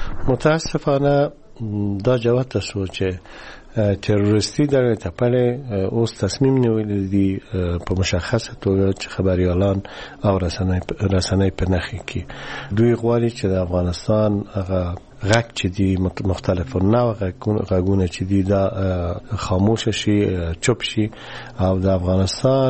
Speaker 15: متاسفانه دا جواب ته شو چې تروریستی در تپل اوس تصمیم نیولی دی په مشخصه توګه چې خبریالان او رسنۍ رسنۍ په نخي کې دوی غواړي چې د افغانستان هغه غږ چې دي مختلف نوع غږونه چې دي دا خاموش شي چوپ شي او د افغانستان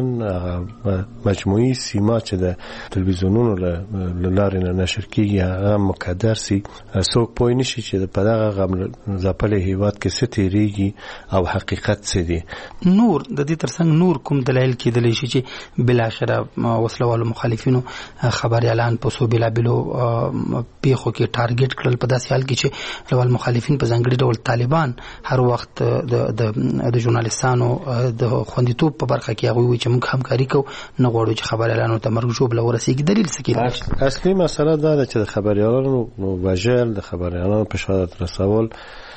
Speaker 15: مجموعي سیما چې د تلویزیونونو له لارې نه نشر کیږي هغه مقدر سي څوک پوه نشي چې په دغه غم ځپلې هیواد کې څه تیریږي او حقیقت څه دی.
Speaker 14: نور د دې ترڅنګ نور کوم دلایل کېدلی شي چې بلاخره وسلوالو مخالفینو خبري اعلان په سو بلا بلو پیخو کې ټارګټ کړل په داسې حال کې چې لوال مخالفین په ځانګړي ډول طالبان هر وخت د د ژورنالیستانو د خوندیتوب په برخه کې هغه وی چې موږ همکاري کوو نه غواړو چې خبري اعلان ته مرګ جوړ لورسیږي. دلیل څه کېږي؟
Speaker 15: اصلي مسله دا ده چې د خبري اعلانو وژل د خبري اعلانو په شهادت رسول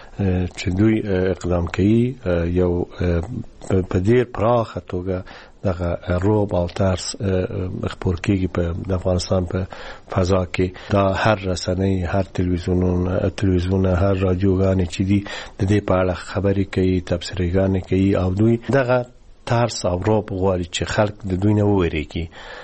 Speaker 15: چې دوی اقدام کوي یو په ډیر پراخه توګه دغه روب او ترس خپور کیږي په د افغانستان په فضا کې دا هر رسنۍ هر تلویزیون تلویزیون هر رادیوګان چې دي د دې په اړه خبري کوي تبصرهګان کوي او دوی دغه ترس او روب غواړي چې خلک د دوی نه وویریږي.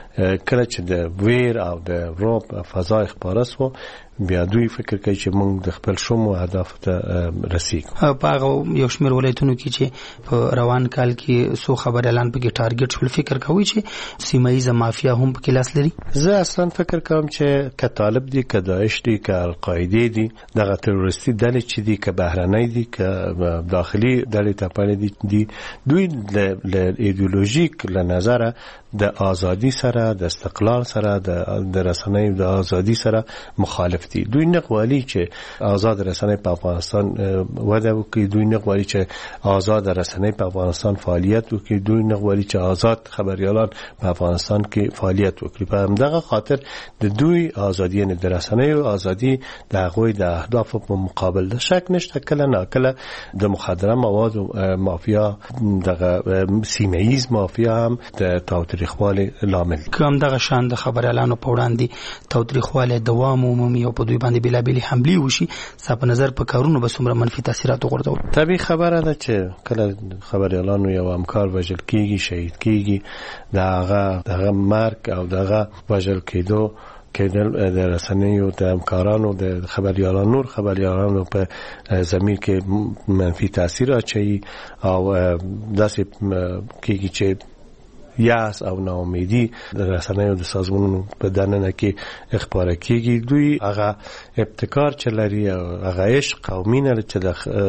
Speaker 15: کله چې د ویر او د روب فضا خبره سو بیا دوی فکر کوي چې موږ د خپل شومو اهداف ته رسیږو. په هغه یو شمېر ولایتونو کې چې په روان کال کې سو خبر اعلان پکې ټارګټ شول فکر کوي چې سیمایي مافیا هم پکې لاس لري. زه اصلا فکر کوم چې که طالب دي که داعش دي که القاعده دي دغه تروریستي ډلې چې دي که بهرنۍ دي که داخلي ډلې تپلې دي دوی له ایدئولوژیک له نظره د ازادي سره د استقلال سره د رسنۍ د ازادي سره مخالف دي. دوی نه غواړي چې آزاد رسنۍ په افغانستان وده وکړي. دوی نه غواړي چې آزاد رسنۍ په افغانستان فعالیت وکړي. دوی نه غواړي چې آزاد خبريالان په افغانستان کې فعالیت وکړي. په همدغه خاطر د دوی ازادي نه د رسنۍ او ازادي د هغوی د اهداف په مقابل د شک نشته کله نه کله د مخدره مواد مافیا دغه سیمه‌ایز مافیا هم د تاوتریخوالي لامل
Speaker 14: کوم دغه شان د خبر اعلانو په وړاندې تاوتریخواله دوام عمومي او په دوی باندې بلابلي حملې وشي څه په نظر په کارونو به څومره منفي تاثیرات وغورځول.
Speaker 15: طبيعي خبره ده چې کله خبر اعلانو یو همکار وژل کیږي شهید کیږي دغه دغه مرګ او دغه وژل کېدو کېدل د رسنیو د همکارانو د خبريالانو نور خبريالانو په زمين کې منفي تاثیر اچي او داسې کېږي چې یاس او ناامیدي د رسنیو د سازمانونو په دننه کې اخبار کیږي. دوی هغه ابتکار چې لري او هغه عشق او مینه چې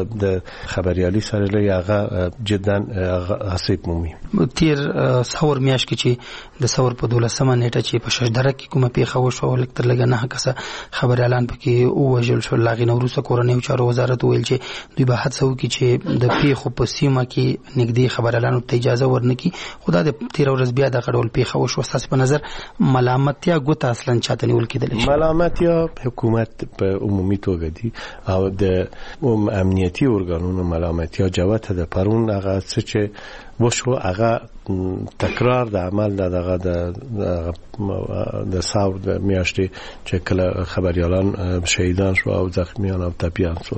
Speaker 15: د خبريالي سره لري هغه جدا حساب مومي.
Speaker 14: تیر څور میاش کې چې د څور په دولسمه نیټه چې په شجدره کې کومه پیښه وشو لکتر لګا نه کسه خبر اعلان پکې او وجل شو لاغي نوروسه کورنۍ چارو وزارت ویل چې دوی به حد سو کې چې د پیښو په سیمه کې نګدي خبر اعلان ته اجازه ورنکي. خدا د تیر ورځ بیا د غړول پیښه وشو. تاسو په نظر ملامتیا ګوت اصلا چاته نیول کېدل شي؟
Speaker 15: ملامتیا حکومت په عمومي توګه دي او د امنیتي ارګانونو ملامتیا جوته د پرون هغه څه چې وشو هغه تکرار د عمل دغه د د ساو د میاشتې چې کله خبريالان شهیدان شو او زخمیان او ټپیان شو.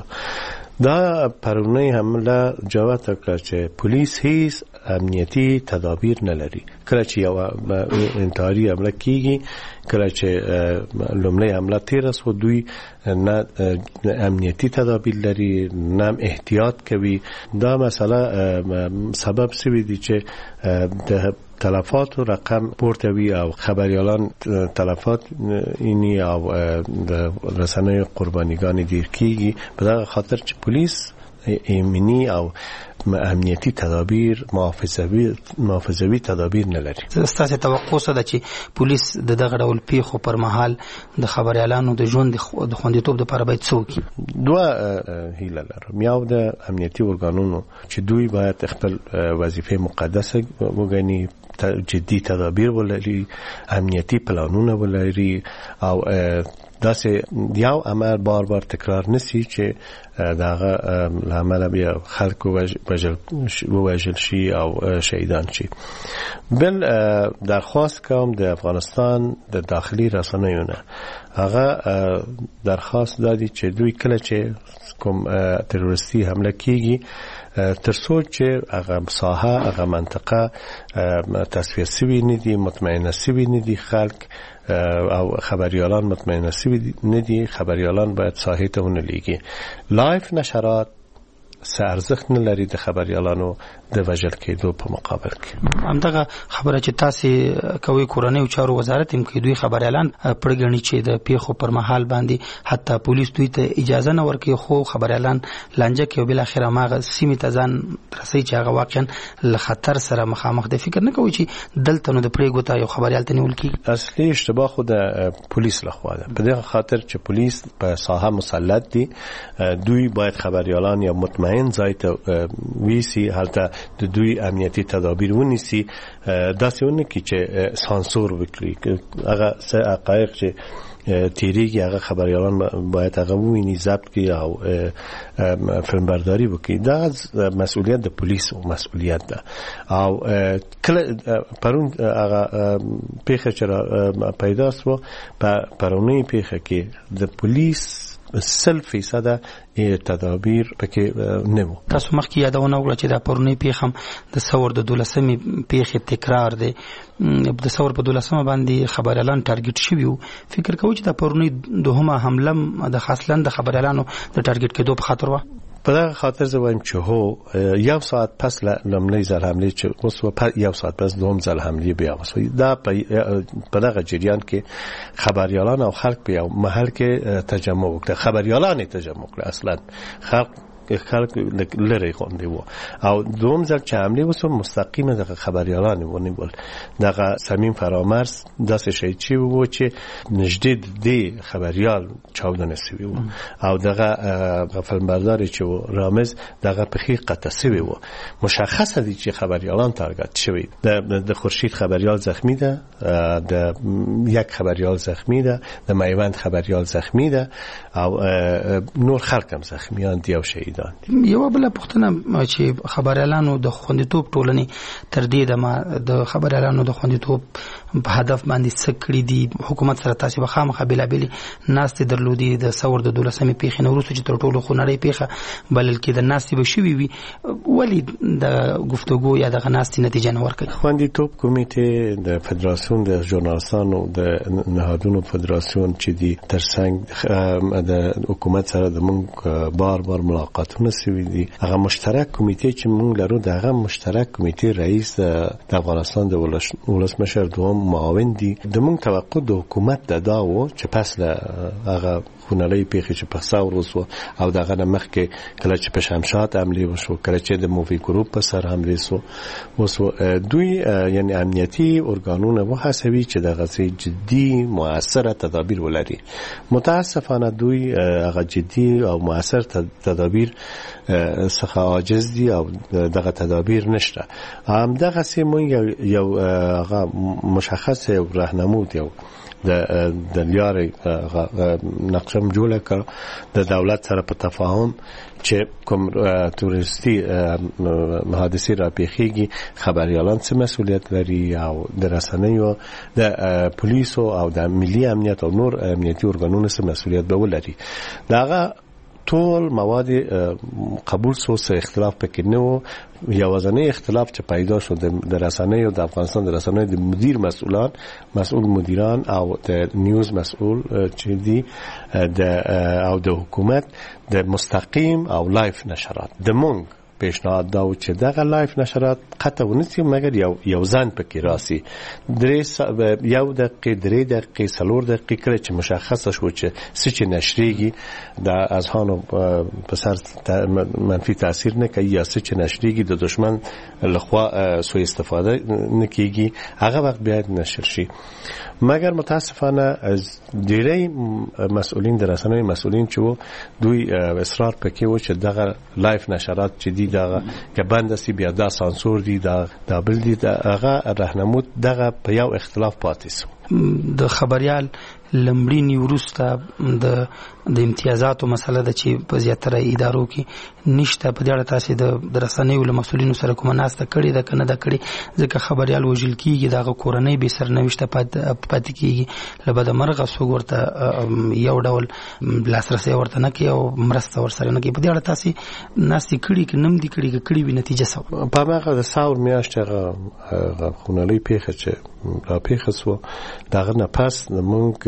Speaker 15: دا پرونی حمله جوته کړ چې پولیس هیڅ امنیتي تدابیر نه لري. کله چې یو انتحاري حمله کیږي کله چې لومړی حمله تیر سو دوی نه امنیتي تدابیر لري نه احتیاط کوي. دا مسله سبب سوي دي چې د تلفات و رقم پورتوی او خبریالان تلفات اینی او د رسنۍ قربانیگان دیر کیږي په دغه خاطر چې پولیس ایمنی او امنیتی تدابیر محافظوي محافظوي تدابیر نه لري.
Speaker 14: ستاسو توقع څه ده چې پولیس د دغه ډول پیښو پر مهال د خبريالانو د ژوند د خوندیتوب لپاره باید څه وکړي؟
Speaker 15: دوه هیله لرم. یو د امنیتي ارګانونو چې دوی باید خپل وظیفه مقدسه وګڼي جدي تدابیر ولري امنیتي پلانونه ولري او داسې یو عمل بار بار تکرار نسی چې دغه عمل بیا خلکو وژل وژل شي او شهیدان شي. بل درخواست کوم د افغانستان د داخلي رسنیو نه هغه درخواست دادی چې دوی کله چې کوم تروریستي حمله کیږي ترڅو چې هغه ساحه هغه منطقه تصفیه شوی نه دي مطمئنه شوی نه دي خلک او خبریالان مطمئنه شوی نه دي خبریالان باید ساحه ته ونه لیږي لایف نشرات څه ارزښت نه لري د خبریالانو د وژل کېدو په مقابل کې
Speaker 14: همدغه خبره چې تاسو کوي کورنۍ او چارو وزارت هم کوي دوی خبریالان پرګنی چې د پیښو پر مهال باندې حتی پولیس دوی ته اجازه نه ورکوي خو خبریالان لانجه کوي بل اخر ماغه سیمه ته ځان رسي چې هغه واقعا له خطر سره مخامخ د فکر نه کوي چې دلته نو د پرېګو ته یو خبریال ته نیول کی
Speaker 15: اصلي اشتباه خو د پولیس لخوا ده په دغه خاطر چې پولیس په ساحه مسلط دي دوی باید خبریالان یا مطمئن ځای ته ویسي هلته د دوی امنیتي تدابیر ونیسي داسې ونه کی چې سانسور وکړي هغه څه حقایق چې تیریږي هغه خبریالان باید هغه وویني ضبط کړي او فیلمبرداري وکړي دا مسئولیت د پولیس او مسئولیت ده او کله پرون هغه پیښه چې پیدا شو په پرونی پیښه کې د پولیس سل فیصد تدابیر پکې نه وو
Speaker 14: تاسو مخکې یادونه وکړه چې دا پرونی پیښه هم د ثور د دولسمې پیښې تکرار دی د ثور په دولسمه باندې خبریالان ټارګټ شوي وو فکر کوئ چې دا پرونی دوهمه حمله د خاصلن د خبریالانو د ټارګټ کېدو په خاطر وه
Speaker 15: په دغه خاطر زه وایم چې هو یو ساعت پس لومړی ځل حملې چې وسو یو ساعت پس دوم ځل حملې بیا وسو دا په دغه جریان کې خبریالان او خلک په یو محل کې تجمع وکړه خبریالان تجمع وکړه اصلا خلک خلک لری خوندې وو او دوم ځل چې حمله وسو مستقیمه د خبریالان ونیول دغه سمیم فرامرز داسې شی چې وو چې نږدې د خبریال چاودنه سوي وو او دغه فیلمبردار چې رامز دغه په حقیقت سوي وو مشخصه دي چې خبریالان تارګت شوی د خورشید خبریال زخمی ده د یک خبریال زخمی ده د میوند خبریال زخمی ده او نور خلک هم زخمیان دي او شهید
Speaker 14: یو بل پښتنه چې خبریالانو د خوندیتوب ټولنې تر دې د د خبریالانو د خوندیتوب په هدف باندې سکړې دي حکومت سره تاسو بخامه بلابل ناست درلودي د ثور د دولسمې پیښې نو وروسته چې تر ټولو خونړۍ پیښه بلل کې د ناست به شوي وي ولی د گفتگو یا د غناستي نتیجه نه ورکړي
Speaker 15: خوندیتوب کمیټه د فدراسیون د ژورنالستانو د نهادونو فدراسیون چې دی ترڅنګ د حکومت سره د مونږ بار بار ملاقاتونه سوي دي هغه مشترک کمیټه چې مونږ لرو دغه مشترک کمیټه رئیس د افغانستان د ولسمشر دوم معاون دي د مونږ توقع د حکومت د داو چې پس له هغه خونړۍ پیښې چې په ثور وسو او دغه نه مخکې کله چې په شمشاد حمله وشو کله چې د مووی ګروپ په سر حمله وسو وسو دوی یعنی امنیتي ارګانونه وهڅوي چې دغه سي جدي موثره تدابیر ولري متاسفانه دوی هغه جدي او موثر تدابیر څخه عاجز دي او دغه تدابیر نشته هم دغه سي مونږ یو هغه مشخص یو راهنمود یو د د لیارې نقشه جوړه کړ د دولت سره په تفاهم چې کوم تورستی حادثه را پیښیږي خبریالان څه مسؤلیت لري او د رسنیو د پولیسو او د ملي امنیت او نور امنیتي ارګانونو څه مسؤلیت به ولري داغه ټول مواد قبول سو سه اختلاف پکې نه وو یوازنی اختلاف چې پیدا شو د رسنیو د افغانستان د رسنیو د مدیر مسئولان مسئول مدیران او د نیوز مسئول چې دی د او د حکومت د مستقیم او لایف نشرات د مونږ پیشنهاد دا و چې دغه لایف نشرات قطع ونیسي مګر یو یو ځان پکې راسي درې یو دقیقې درې دقیقې څلور دقیقې کړي چې مشخصه شو چې څه چې نشریږي د اذهانو په سر منفي تاثیر نه کوي یا څه چې نشریږي د دشمن لخوا سوء استفاده نه کیږي هغه وخت باید نشر شي مګر متاسفانه از ډیری مسئولین د رسنیو مسئولین چې دوی اصرار پکې و چې دغه لایف نشرات چې دی دغه که بند سی بیا دا سانسور دی دا دا بل دی دغه راهنمود دغه په یو اختلاف پاتې سو
Speaker 14: د خبريال لمړینی وروسته د د امتیازاتو مسله ده چې په زیاتره ادارو کې نشته. په دې اړه تاسو د رسنیو له مسؤلینو سره کومه ناسته کړې ده کنه ده کړې؟ ځکه خبريال وژل کیږي دغه کورنۍ به سرنوشته پاتې کیږي لبد مرغه څوک ورته یو ډول لاسرسي ورته نه کوي او مرسته ورسره نه کوي. په دې اړه تاسو ناسته کړې کې نم دي کړې کړې به نتیجه سو
Speaker 15: په هغه د ثور میاشتې خونلې پیښه چې را پیښه سو دغه نه پس موږ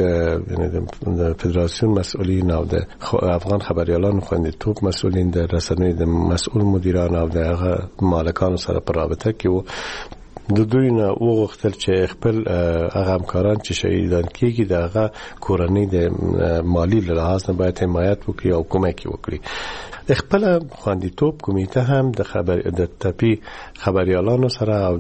Speaker 15: د فدراسیون مسؤلین او د افغان خبريالانو خوندیتوب مسؤلین د رسنیو د مسؤل مدیران او د هغه مالکانو سره په رابطه کې وو. د دوی نه وغوښتل چې خپل هغه همکاران چې شهیدان کېږي د هغه کورنۍ د مالی له لحاظ نه باید حمایت وکړي او کومک وکړي. خپل خوندیتوب کمیټه هم د خبر د تپی خبريالانو سره او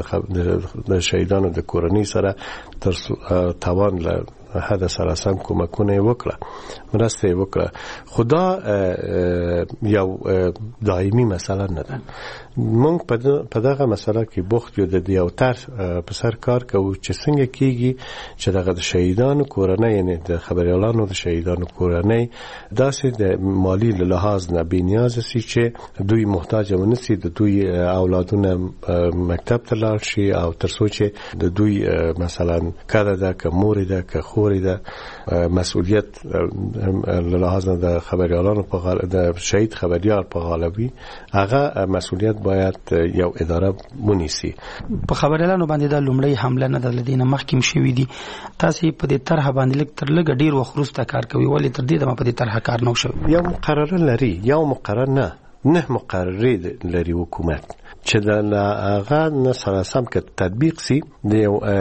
Speaker 15: د شهیدانو د کورنۍ سره تر توان له حد سره سم کومکونه وکړه، مرسته وکړه. خدا یو دایمي مسله نه ده. مونږ په دغه مسله کې بوخت یو د یو تر په سر کار کوو چې څنګه کیږي چې دغه د شهیدانو کورنۍ یعنی د خبريالانو د شهیدانو کورنۍ داسې د مالی له لحاظ نه بنیاز سي چې دوی محتاج ونسي، د دوی اولادونه مکتب ته لاړ شي او تر څو چې د دوی مثلا کله ده که مور ده که خور ده مسئولیت له لحاظ نه د خبريالانو په غاړه د شهید خبريال په غاړه وي، هغه مسئولیت باید یو اداره ونیسي.
Speaker 14: په خبريالانو باندې د لومړی حمله نه د لدینه مخکې شوې دي. تاسو په دې طرح باندې لک تر لګ ډیر وخت کار کوي، ولې تر دې د په دې طرح کار نه شوی؟
Speaker 15: یو مقرره لري، یو مقرره نه نه مقررې لري حکومت چې د هغه نه سره سم کې تطبیق سي د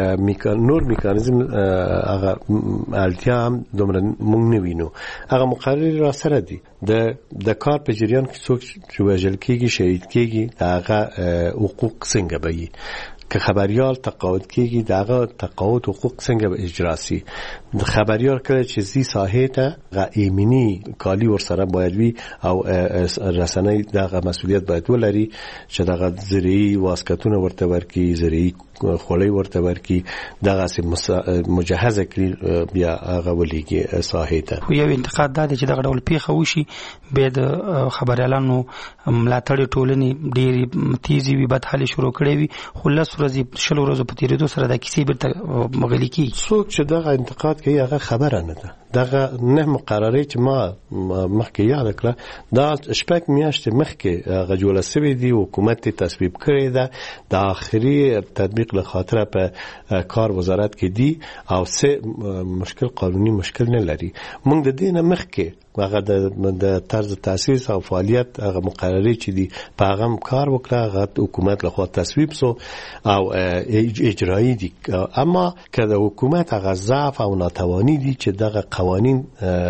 Speaker 15: نور میکانیزم هغه اړتیا هم دومره مونږ نه وینو. هغه مقررې را سره دي د د کار په جریان کې څوک چې وژل کېږي شهید کېږي هغه حقوق څنګه به که خبريال تقاعد کېږي دغه تقاعد حقوق څنګه به اجرا سي. د خبريال کله چې زی ساحه ته غیمنی کالی ور سره باید وي او رسنۍ دغه مسؤلیت باید ولري چې دغه زری واسکتونه ورته ورکی، زری خولې ورته ورکی، دغه مجهزه کړي بیا هغه ولېږي ساحه ته.
Speaker 14: یو انتقاد دا چې دغه ډول پیښه وشي به د خبريالانو ملاتړ ټولنې ډېری تیزی وي بدحالي شروع کړي وي، خو لس ورځې شل ورځې په تیریدو سره د کیسې بیرته مغلي کیږي.
Speaker 15: څوک چې دغه انتقاد کوي هغه خبره نه ده. دغه نه مقررې چې ما مخکې یاد کړه دا شپږ میاشتې مخکې هغه جوړه شوې دي، حکومت تصویب کړی ده، د آخري تطبیق له خاطر په کار وزارت کې دي او څه مشکل قانوني مشکل نه لري. موږ د دې نه مخکې هغه د طرز تاسیس او فعالیت هغه مقررې چې دي په هغه کار وکړه، هغه حکومت له خوا تصویب سو او اجرایی دي. اما که د حکومت هغه ضعف او ناتوانی دي چې دغه قوانین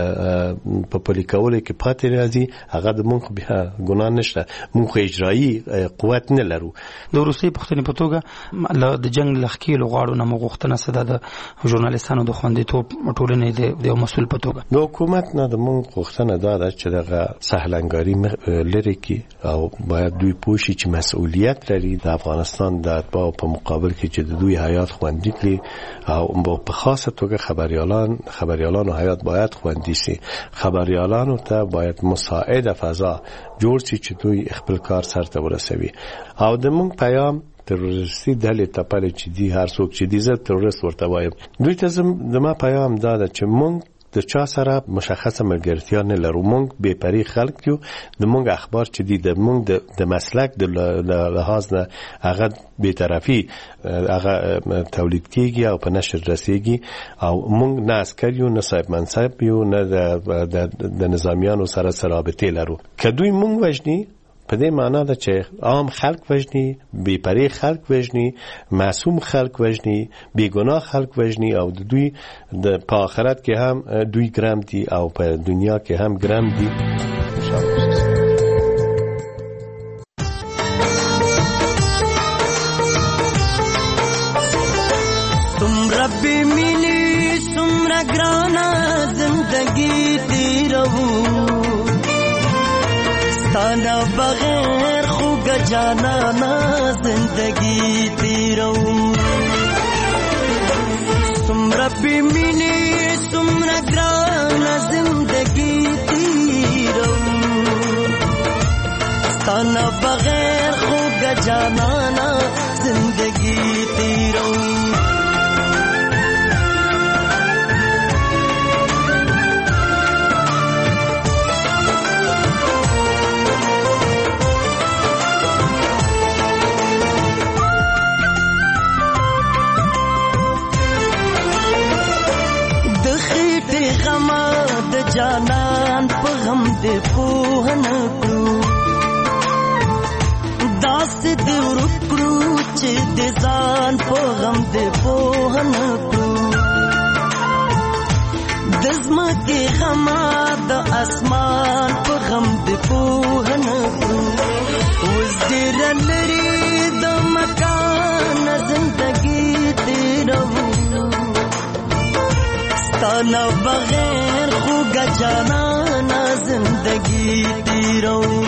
Speaker 15: په پلي کولو کې پاتې راځي، هغه د موږ بیا ګناه نشته، موږ اجرایی قوت نه لرو.
Speaker 14: د روسي پښتنې په توګه د جنگ لخکیلو غواړو نه مغوښتنه سده د ژورنالیستانو د خوندیتوب ټولنې د مسؤل په توګه
Speaker 15: د حکومت نه د موږ غوښتنه دا ده چې دغه سهلنګاری لري کی او باید دوی پوښي چې مسؤلیت لري د افغانستان د اتباع په مقابل کې چې د دوی حیات خوندي کړي او په خاصه توګه خبريالان خبريالانو حیات باید خوندي سي. خبريالانو ته باید مساعده فضا جوړ شي چې دوی خپل کار سرته ورسوي. او د موږ پیام تروریستي ډلې ته پلي چې دي هر څوک چې دي زه تروریست ورته وایم. دوی ته زما پیام دا ده چې موږ د چا سره مشخصه ملګرتیا نه لرو، موږ بې پرې خلک یو، د موږ اخبار چې دي د موږ د مسلک د لحاظ نه هغه بی‌طرفي هغه تولید کیږي او په نشر رسیږي او موږ نه عسکر یو نه صاحب منصب یو نه د نظامیانو سره رابطې لرو. که دوی موږ وژني په دې معنا ده چې عام خلک وژني، بې پرې خلک وژني، معصوم خلک وژني، بې ګناه خلک وژني او د دوی د په آخرت کې هم دوی ګرم دي او په دنیا کې هم ګرم دي.
Speaker 4: څومره بې مینې څومره ګرانه زندګي تېروو تانا بغیر خوگا جانانا زندگی تیرو سمرا ربي مینه سمرا ګرانه زندگی تیرو ستانا بغیر خوگا جانانا زندگی تیرو جانان په غم دې پوه نه کړو داسې دې ورکړو چې دې ځان په غم دې پوه نه کړو د ځمکې غما د اسمان په غم دې پوه نه کړو اوس ډېر لرې د مکان زندګي تېروو ستانه بغیر خوگا جانانا زندگی تیرو